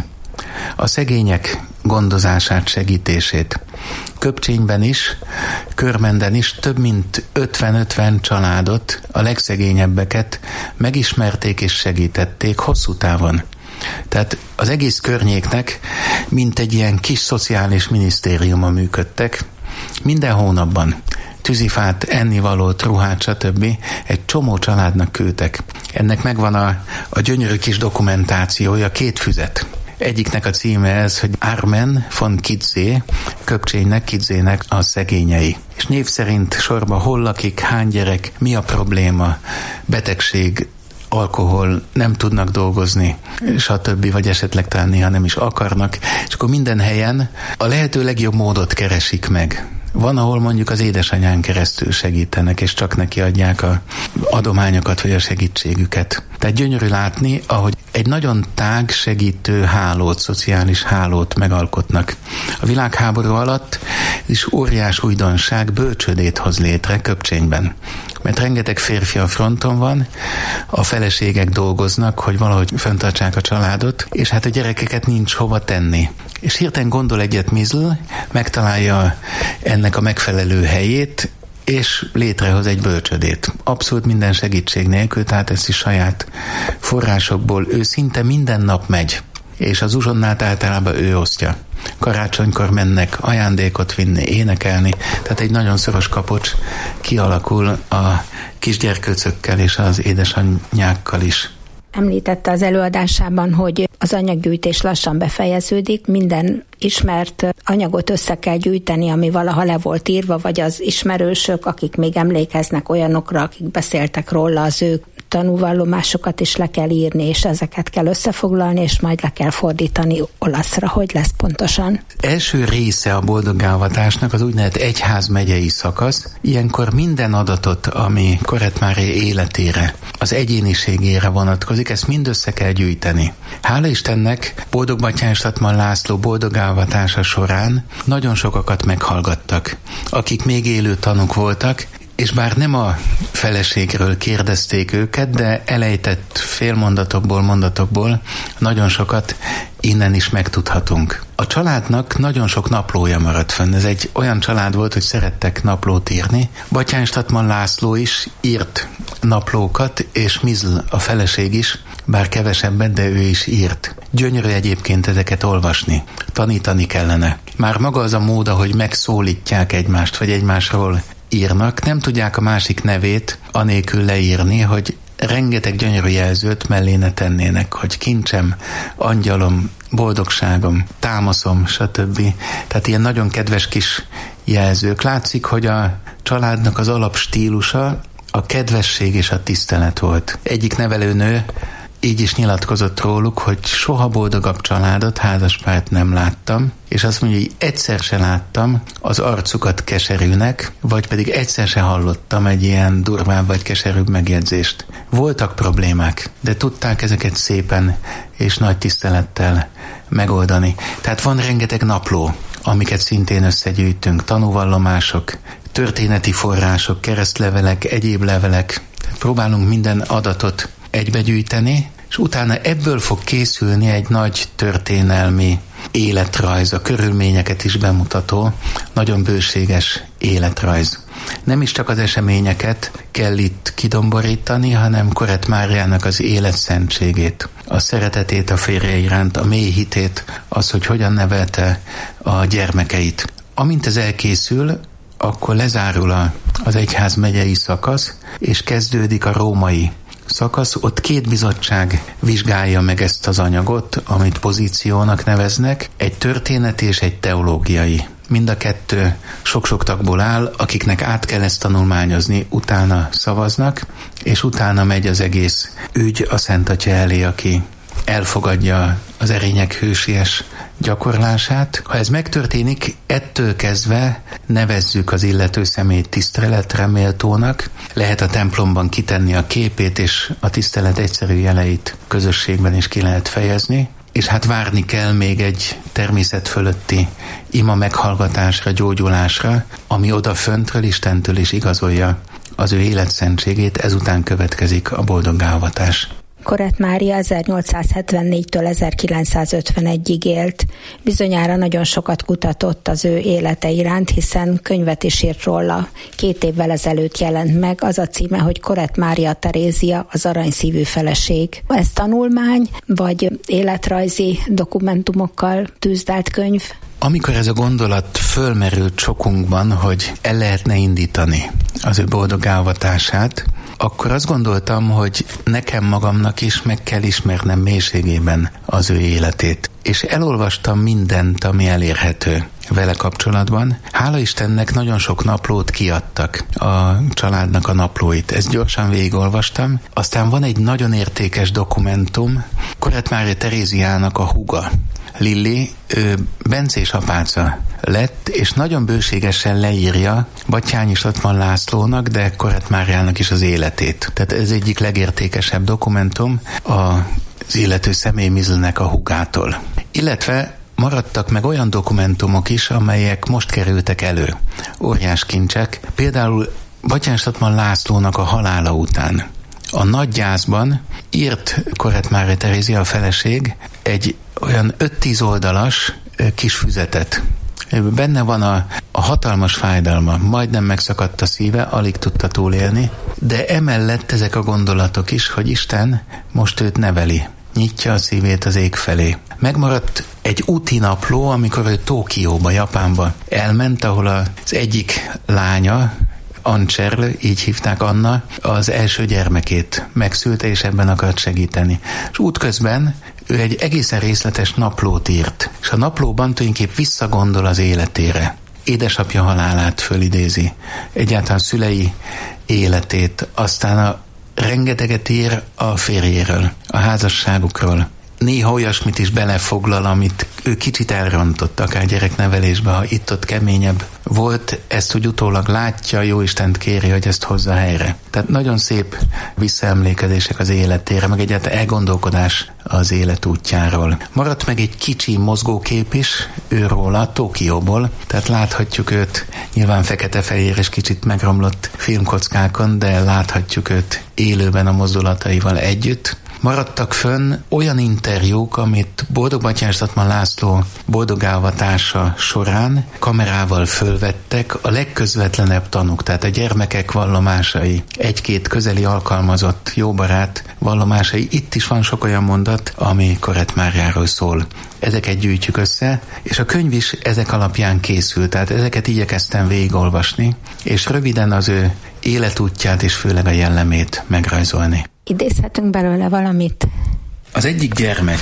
A szegények gondozását, segítését. Köpcsényben is, Körmenden is több mint 50 családot, a legszegényebbeket megismerték és segítették hosszú távon. Tehát az egész környéknek mint egy ilyen kis szociális minisztériuma működtek. Minden hónapban tűzifát, ennivalót, ruhát, stb. Egy csomó családnak küldtek. Ennek megvan a gyönyörű kis dokumentációja, 2 füzet. Egyiknek a címe ez, hogy Armen von Kidzé, Köpcsénynek, Kidzének a szegényei. És név szerint sorba hol lakik, hány gyerek, mi a probléma, betegség, alkohol, nem tudnak dolgozni, stb. Vagy esetleg talán néha nem is akarnak, és akkor minden helyen a lehető legjobb módot keresik meg. Van, ahol mondjuk az édesanyán keresztül segítenek, és csak neki adják a adományokat, vagy a segítségüket. Tehát gyönyörű látni, ahogy egy nagyon tág segítő hálót, szociális hálót megalkotnak. A világháború alatt is óriás újdonság, bölcsődét hoz létre Köpcsényben. Mert rengeteg férfi a fronton van, a feleségek dolgoznak, hogy valahogy fenntartsák a családot, és hát a gyerekeket nincs hova tenni. És hirtelen gondol egyet Mizl, megtalálja ennek a megfelelő helyét, és létrehoz egy bölcsödét. Abszolút minden segítség nélkül, tehát ezt is saját forrásokból ő szinte minden nap megy, és az uzsonnát általában ő osztja. Karácsonykor mennek ajándékot vinni, énekelni, tehát egy nagyon szoros kapocs kialakul a kisgyerkőcökkel és az édesanyjákkal is. Említette az előadásában, hogy az anyaggyűjtés lassan befejeződik, minden ismert anyagot össze kell gyűjteni, ami valaha le volt írva, vagy az ismerősök, akik még emlékeznek olyanokra, akik beszéltek róla, az ő tanúvallomásokat is le kell írni, és ezeket kell összefoglalni, és majd le kell fordítani olaszra. Hogy lesz pontosan? Első része a boldoggálvatásnak az úgynevezett egyházmegyei szakasz. Ilyenkor minden adatot, ami Koretmári életére, az egyéniségére vonatkozik, ezt mind össze kell gyűjteni. Hála Istennek Boldog-Batthyány Statman László boldoggálvatása során nagyon sokakat meghallgattak, akik még élő tanúk voltak, és bár nem a feleségről kérdezték őket, de elejtett félmondatokból, mondatokból nagyon sokat innen is megtudhatunk. A családnak nagyon sok naplója maradt fönn. Ez egy olyan család volt, hogy szerettek naplót írni. Batthyány Statman László is írt naplókat, és Mizl, a feleség is, bár kevesebbet, de ő is írt. Gyönyörű egyébként ezeket olvasni. Tanítani kellene. Már maga az a mód, hogy megszólítják egymást, vagy egymásról írnak, nem tudják a másik nevét anélkül leírni, hogy rengeteg gyönyörű jelzőt mellé ne tennének, hogy kincsem, angyalom, boldogságom, támaszom, stb. Tehát ilyen nagyon kedves kis jelzők. Látszik, hogy a családnak az alapstílusa a kedvesség és a tisztelet volt. Egyik nevelőnő így is nyilatkozott róluk, hogy soha boldogabb családot, házaspárt nem láttam, és azt mondja, hogy egyszer se láttam az arcukat keserűnek, vagy pedig egyszer se hallottam egy ilyen durvább vagy keserűbb megjegyzést. Voltak problémák, de tudták ezeket szépen és nagy tisztelettel megoldani. Tehát van rengeteg napló, amiket szintén összegyűjtünk, tanúvallomások, történeti források, keresztlevelek, egyéb levelek. Próbálunk minden adatot egybegyűjteni, és utána ebből fog készülni egy nagy történelmi életrajz, a körülményeket is bemutató, nagyon bőséges életrajz. Nem is csak az eseményeket kell itt kidomborítani, hanem Korett Máriának az életszentségét, a szeretetét a férje iránt, a mély hitét, az, hogy hogyan nevelte a gyermekeit. Amint ez elkészül, akkor lezárul az egyházmegyei szakasz, és kezdődik a római szakasz. Ott 2 bizottság vizsgálja meg ezt az anyagot, amit pozíciónak neveznek, egy történeti és egy teológiai. Mind a 2 sok-sok tagból áll, akiknek át kell ezt tanulmányozni, utána szavaznak, és utána megy az egész ügy a Szent Atya elé, aki elfogadja az erények hősies gyakorlását. Ha ez megtörténik, ettől kezdve nevezzük az illető személyt tiszteletre méltónak, lehet a templomban kitenni a képét, és a tisztelet egyszerű jeleit közösségben is ki lehet fejezni, és hát várni kell még egy természet fölötti ima meghallgatásra, gyógyulásra, ami odaföntről Istentől is igazolja az ő életszentségét, ezután következik a boldoggá-avatás. Korett Mária 1874-től 1951-ig élt. Bizonyára nagyon sokat kutatott az ő élete iránt, hiszen könyvet is írt róla. 2 évvel ezelőtt jelent meg, az a címe, hogy Korett Mária Terézia, az aranyszívű feleség. Ez tanulmány, vagy életrajzi dokumentumokkal tűzdált könyv? Amikor ez a gondolat fölmerült sokunkban, hogy el lehetne indítani az ő boldoggá-avatását, akkor azt gondoltam, hogy nekem magamnak is meg kell ismernem mélységében az ő életét. És elolvastam mindent, ami elérhető vele kapcsolatban. Hála Istennek nagyon sok naplót kiadtak, a családnak a naplóit. Ezt gyorsan végigolvastam. Aztán van egy nagyon értékes dokumentum, Korett Mária Teréziának a húga. Lilli, ő bencés apáca lett, és nagyon bőségesen leírja Batthyány Strattmann Lászlónak, de Korett Máriának is az életét. Tehát ez egyik legértékesebb dokumentum az illető személy Mizlnek a húgától. Illetve maradtak meg olyan dokumentumok is, amelyek most kerültek elő. Óriás kincsek. Például Batthyány Strattmann Lászlónak a halála után. A nagy gyászban írt Korett Mária Terézia, a feleség, egy olyan 5-10 oldalas kis füzetet. Benne van a hatalmas fájdalma, majdnem megszakadt a szíve, alig tudta túlélni, de emellett ezek a gondolatok is, hogy Isten most őt neveli, nyitja a szívét az ég felé. Megmaradt egy úti napló, amikor ő Tokióba, Japánba elment, ahol az egyik lánya, Ancherl, így hívták, Anna, az első gyermekét megszülte, és ebben akart segíteni. És útközben ő egy egészen részletes naplót írt, és a naplóban tulajdonképp visszagondol az életére. Édesapja halálát fölidézi, egyáltalán szülei életét, aztán a rengeteget ír a férjéről, a házasságukról. Néha olyasmit is belefoglal, amit ő kicsit elrontott, akár gyereknevelésbe, ha itt-ott keményebb volt, ezt úgy utólag látja, Jóistent kéri, hogy ezt hozza helyre. Tehát nagyon szép visszaemlékezések az életére, meg egyáltalán elgondolkodás az élet útjáról. Maradt meg egy kicsi mozgókép is őróla, Tokióból, tehát láthatjuk őt nyilván fekete-fehér és kicsit megromlott filmkockákon, de láthatjuk őt élőben a mozdulataival együtt. Maradtak fönn olyan interjúk, amit Boldog Batthyány Strattmann László boldoggá-avatása során kamerával fölvettek a legközvetlenebb tanúk, tehát a gyermekek vallomásai, 1-2 közeli alkalmazott jóbarát vallomásai. Itt is van sok olyan mondat, ami Korett Máriáról szól. Ezeket gyűjtjük össze, és a könyv is ezek alapján készült, tehát ezeket igyekeztem végigolvasni, és röviden az ő életútját és főleg a jellemét megrajzolni. Idézhetünk belőle valamit? Az egyik gyermek,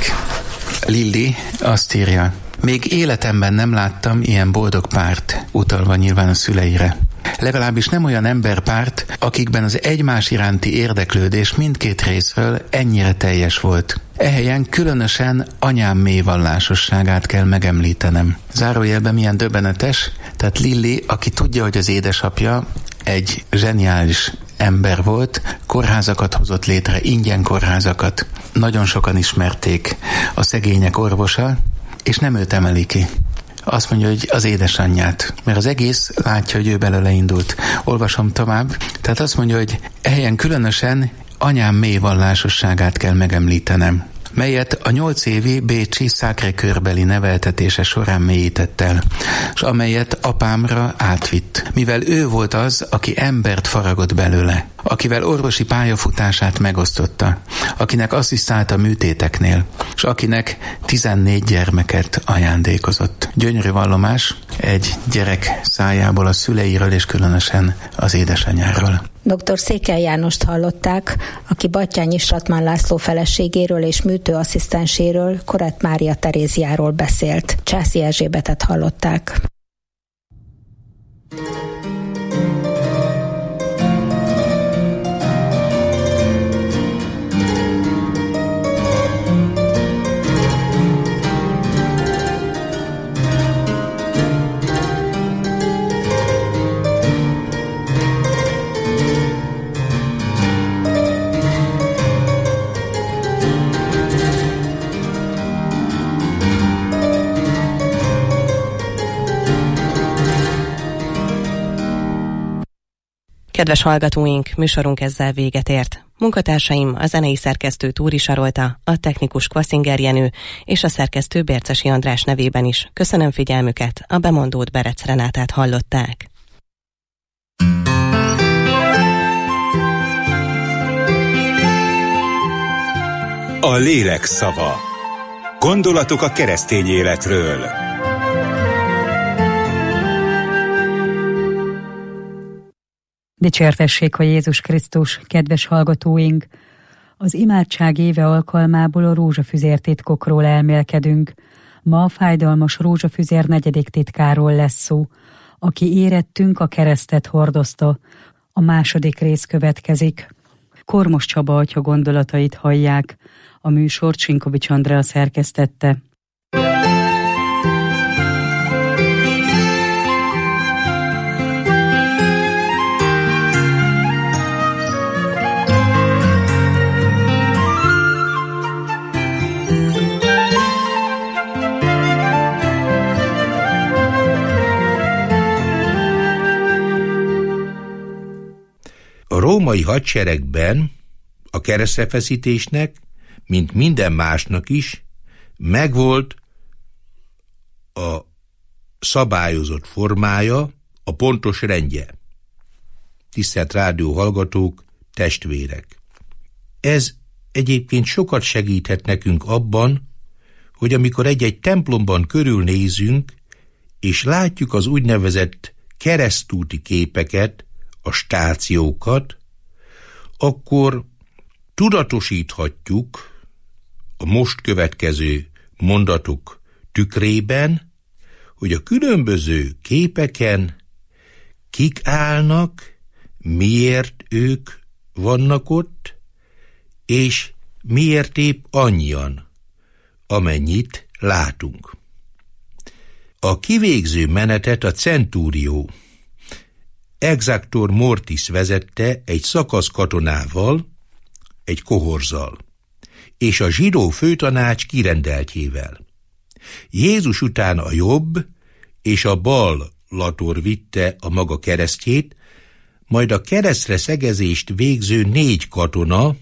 Lilli, azt írja: még életemben nem láttam ilyen boldog párt, utalva nyilván a szüleire. Legalábbis nem olyan emberpárt, akikben az egymás iránti érdeklődés mindkét részről ennyire teljes volt. Ehelyen különösen anyám mély vallásosságát kell megemlítenem. Zárójelben milyen döbbenetes, tehát Lilli, aki tudja, hogy az édesapja egy zseniális ember volt, kórházakat hozott létre, ingyen kórházakat. Nagyon sokan ismerték, a szegények orvosa, és nem őt emeli ki. Azt mondja, hogy az édesanyját, mert az egész látja, hogy ő belőle indult. Olvasom tovább. Tehát azt mondja, hogy helyen különösen anyám mély vallásosságát kell megemlítenem, melyet a 8 évi bécsi Sacré-Cœur-beli neveltetése során mélyített el, és amelyet apámra átvitt, mivel ő volt az, aki embert faragott belőle, akivel orvosi pályafutását megosztotta, akinek asszisztált a műtéteknél, és akinek 14 gyermeket ajándékozott. Gyönyörű vallomás egy gyerek szájából, a szüleiről és különösen az édesanyjáról. Dr. Székely Jánost hallották, aki Batthyány Stratmann László feleségéről és műtőasszisztenséről, Korett Mária Teréziáról beszélt. Császi Erzsébetet hallották. Kedves hallgatóink, műsorunk ezzel véget ért. Munkatársaim a zenei szerkesztő Túri Sarolta, a technikus Kvaszinger Jenő és a szerkesztő Bércesi András nevében is. Köszönöm figyelmüket, a bemondót Berec Renátát hallották. A lélek szava. Gondolatok a keresztény életről. Dicsértessék a Jézus Krisztus, kedves hallgatóink! Az imádság éve alkalmából a rózsafüzér titkokról elmélkedünk. Ma a fájdalmas rózsafüzér 4. titkáról lesz szó. Aki érettünk, a keresztet hordozta. A 2. rész következik. Kormos Csaba atya gondolatait hallják. A műsort Sinkovics Andrea szerkesztette. A római hadseregben a keresztrefeszítésnek, mint minden másnak is, megvolt a szabályozott formája, a pontos rendje. Tisztelt rádióhallgatók, testvérek! Ez egyébként sokat segíthet nekünk abban, hogy amikor egy-egy templomban körülnézünk, és látjuk az úgynevezett keresztúti képeket, a stációkat, akkor tudatosíthatjuk a most következő mondatok tükrében, hogy a különböző képeken kik állnak, miért ők vannak ott, és miért épp annyian, amennyit látunk. A kivégző menetet a centúrió Exactor Mortis vezette egy szakaszkatonával, egy kohorzal, és a zsidó főtanács kirendeltjével. Jézus után a jobb és a bal lator vitte a maga keresztjét, majd a keresztre szegezést végző 4 katona,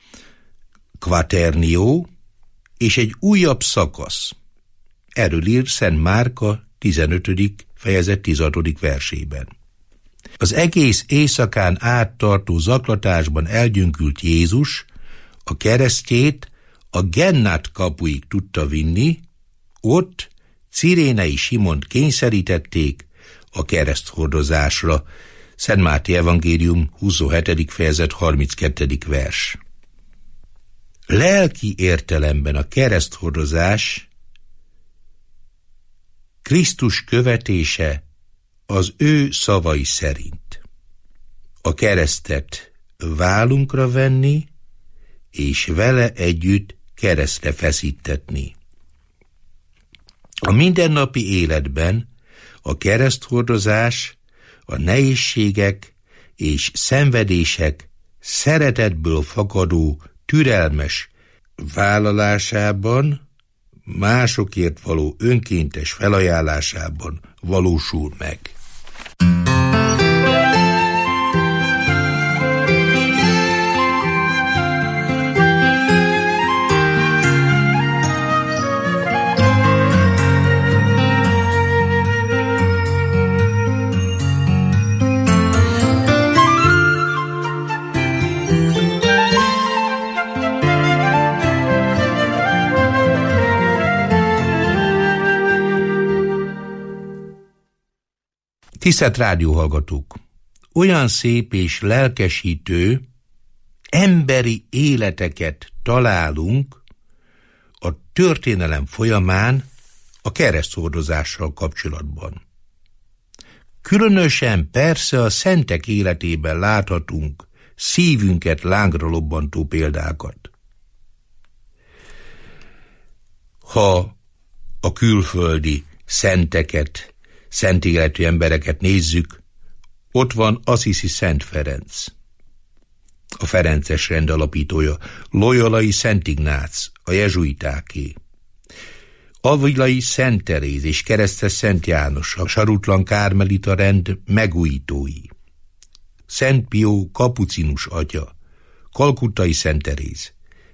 quaternio, és egy újabb szakasz. Erről ír Szent Márka 15. fejezet 16. versében. Az egész éjszakán áttartó zaklatásban elgyöngült Jézus a keresztjét a Gennát kapuig tudta vinni, ott Cirénei Simont kényszerítették a kereszthordozásra. Szent Máté evangélium 27. fejezet 32. vers. Lelki értelemben a kereszthordozás Krisztus követése az ő szavai szerint. A keresztet vállunkra venni, és vele együtt keresztre feszítetni. A mindennapi életben a kereszthordozás a nehézségek és szenvedések szeretetből fakadó türelmes vállalásában, másokért való önkéntes felajánlásában valósul meg. Tisztelt rádióhallgatók! Olyan szép és lelkesítő, emberi életeket találunk a történelem folyamán a kereszthordozással kapcsolatban. Különösen persze a szentek életében láthatunk szívünket lángra lobbantó példákat. Ha a külföldi szenteket, szent életű embereket nézzük, ott van Assisi Szent Ferenc, a Ferences rend alapítója, Loyolai Szent Ignác, a jezsuitáké, Avilai Szent Teréz és Keresztes Szent János, a Sarutlan Kármelita rend megújítói, Szent Pió kapucinus atya, Kalkuttai Szent Teréz,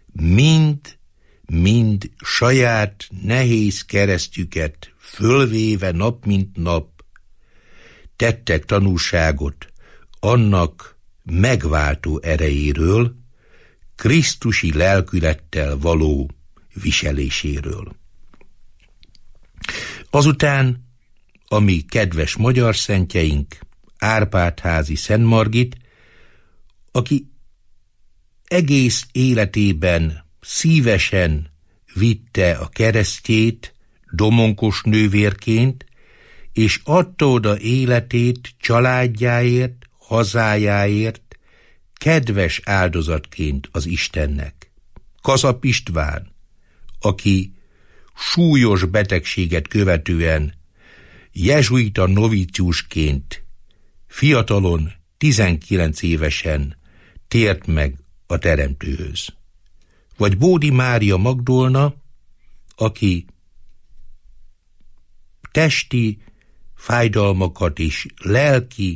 mind saját nehéz keresztjüket fölvéve nap mint nap tettek tanúságot annak megváltó erejéről, krisztusi lelkülettel való viseléséről. Azután a mi kedves magyar szentjeink, Árpád-házi Szent Margit, aki egész életében szívesen vitte a keresztjét domonkos nővérként, és adta oda életét családjáért, hazájáért, kedves áldozatként az Istennek. Kazap István, aki súlyos betegséget követően jezsuita novíciusként fiatalon, 19 évesen tért meg a Teremtőhöz. Vagy Bódi Mária Magdolna, aki testi fájdalmakat is, lelki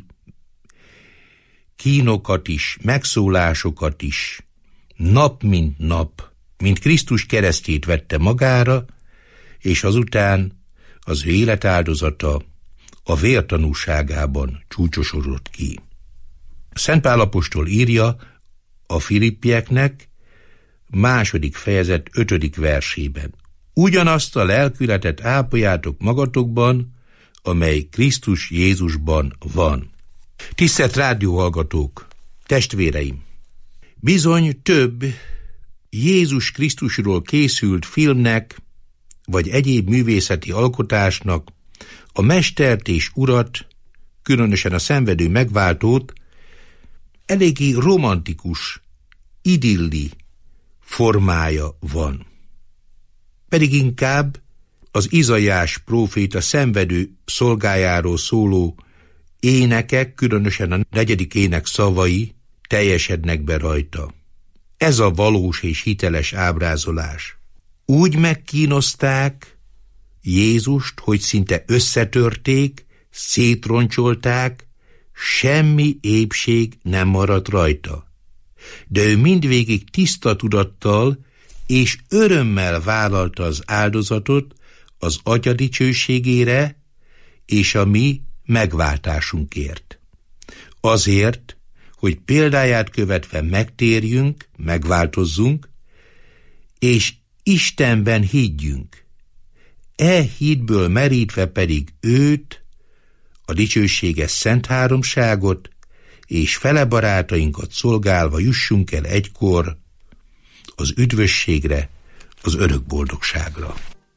kínokat is, megszólásokat is nap mint nap, mint Krisztus keresztjét vette magára, és azután az ő életáldozata a vértanúságában csúcsosodott ki. Szent Pál apostol írja a Filippieknek, 2. fejezet 5. versében. Ugyanazt a lelkületet ápoljátok magatokban, amely Krisztus Jézusban van. Tisztelt rádióhallgatók, testvéreim! Bizony több Jézus Krisztusról készült filmnek, vagy egyéb művészeti alkotásnak a mestert és urat, különösen a szenvedő megváltót eléggé romantikus, idilli formája van. Pedig inkább az Izaiás próféta szenvedő szolgájáról szóló énekek, különösen a 4. ének szavai teljesednek be rajta. Ez a valós és hiteles ábrázolás. Úgy megkínozták Jézust, hogy szinte összetörték, szétroncsolták, semmi épség nem maradt rajta. De ő mindvégig tiszta tudattal és örömmel vállalta az áldozatot az Atya dicsőségére és a mi megváltásunkért. Azért, hogy példáját követve megtérjünk, megváltozzunk, és Istenben higgyünk. E hitből merítve pedig őt, a dicsőséges Szent Háromságot, és fele barátainkat szolgálva jussunk el egykor az üdvösségre, az örök boldogságra.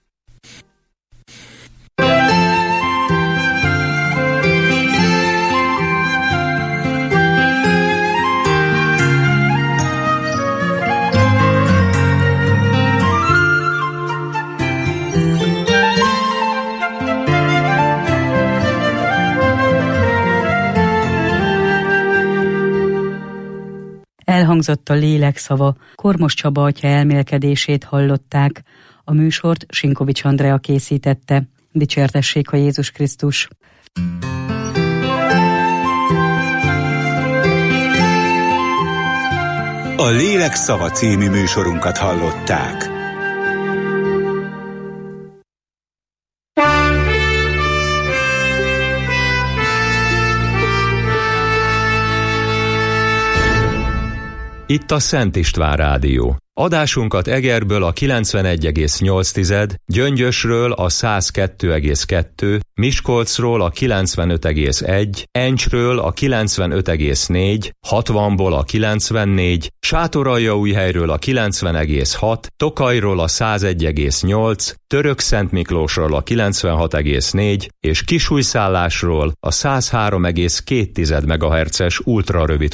Elhangzott a lélek szava, Kormos Csaba atya elmélkedését hallották. A műsort Sinkovics Andrea készítette. Dicsértessék a Jézus Krisztus! A Lélek szava című műsorunkat hallották. Itt a Szent István Rádió. Adásunkat Egerből a 91,8, Gyöngyösről a 102,2, Miskolcról a 95,1, Encsről a 95,4, 60-ból a 94, Sátoraljaújhelyről a 90,6, Tokajról a 101,8, Törökszentmiklósról a 96,4 és Kisújszállásról a 103,2 MHz-es ultrarövid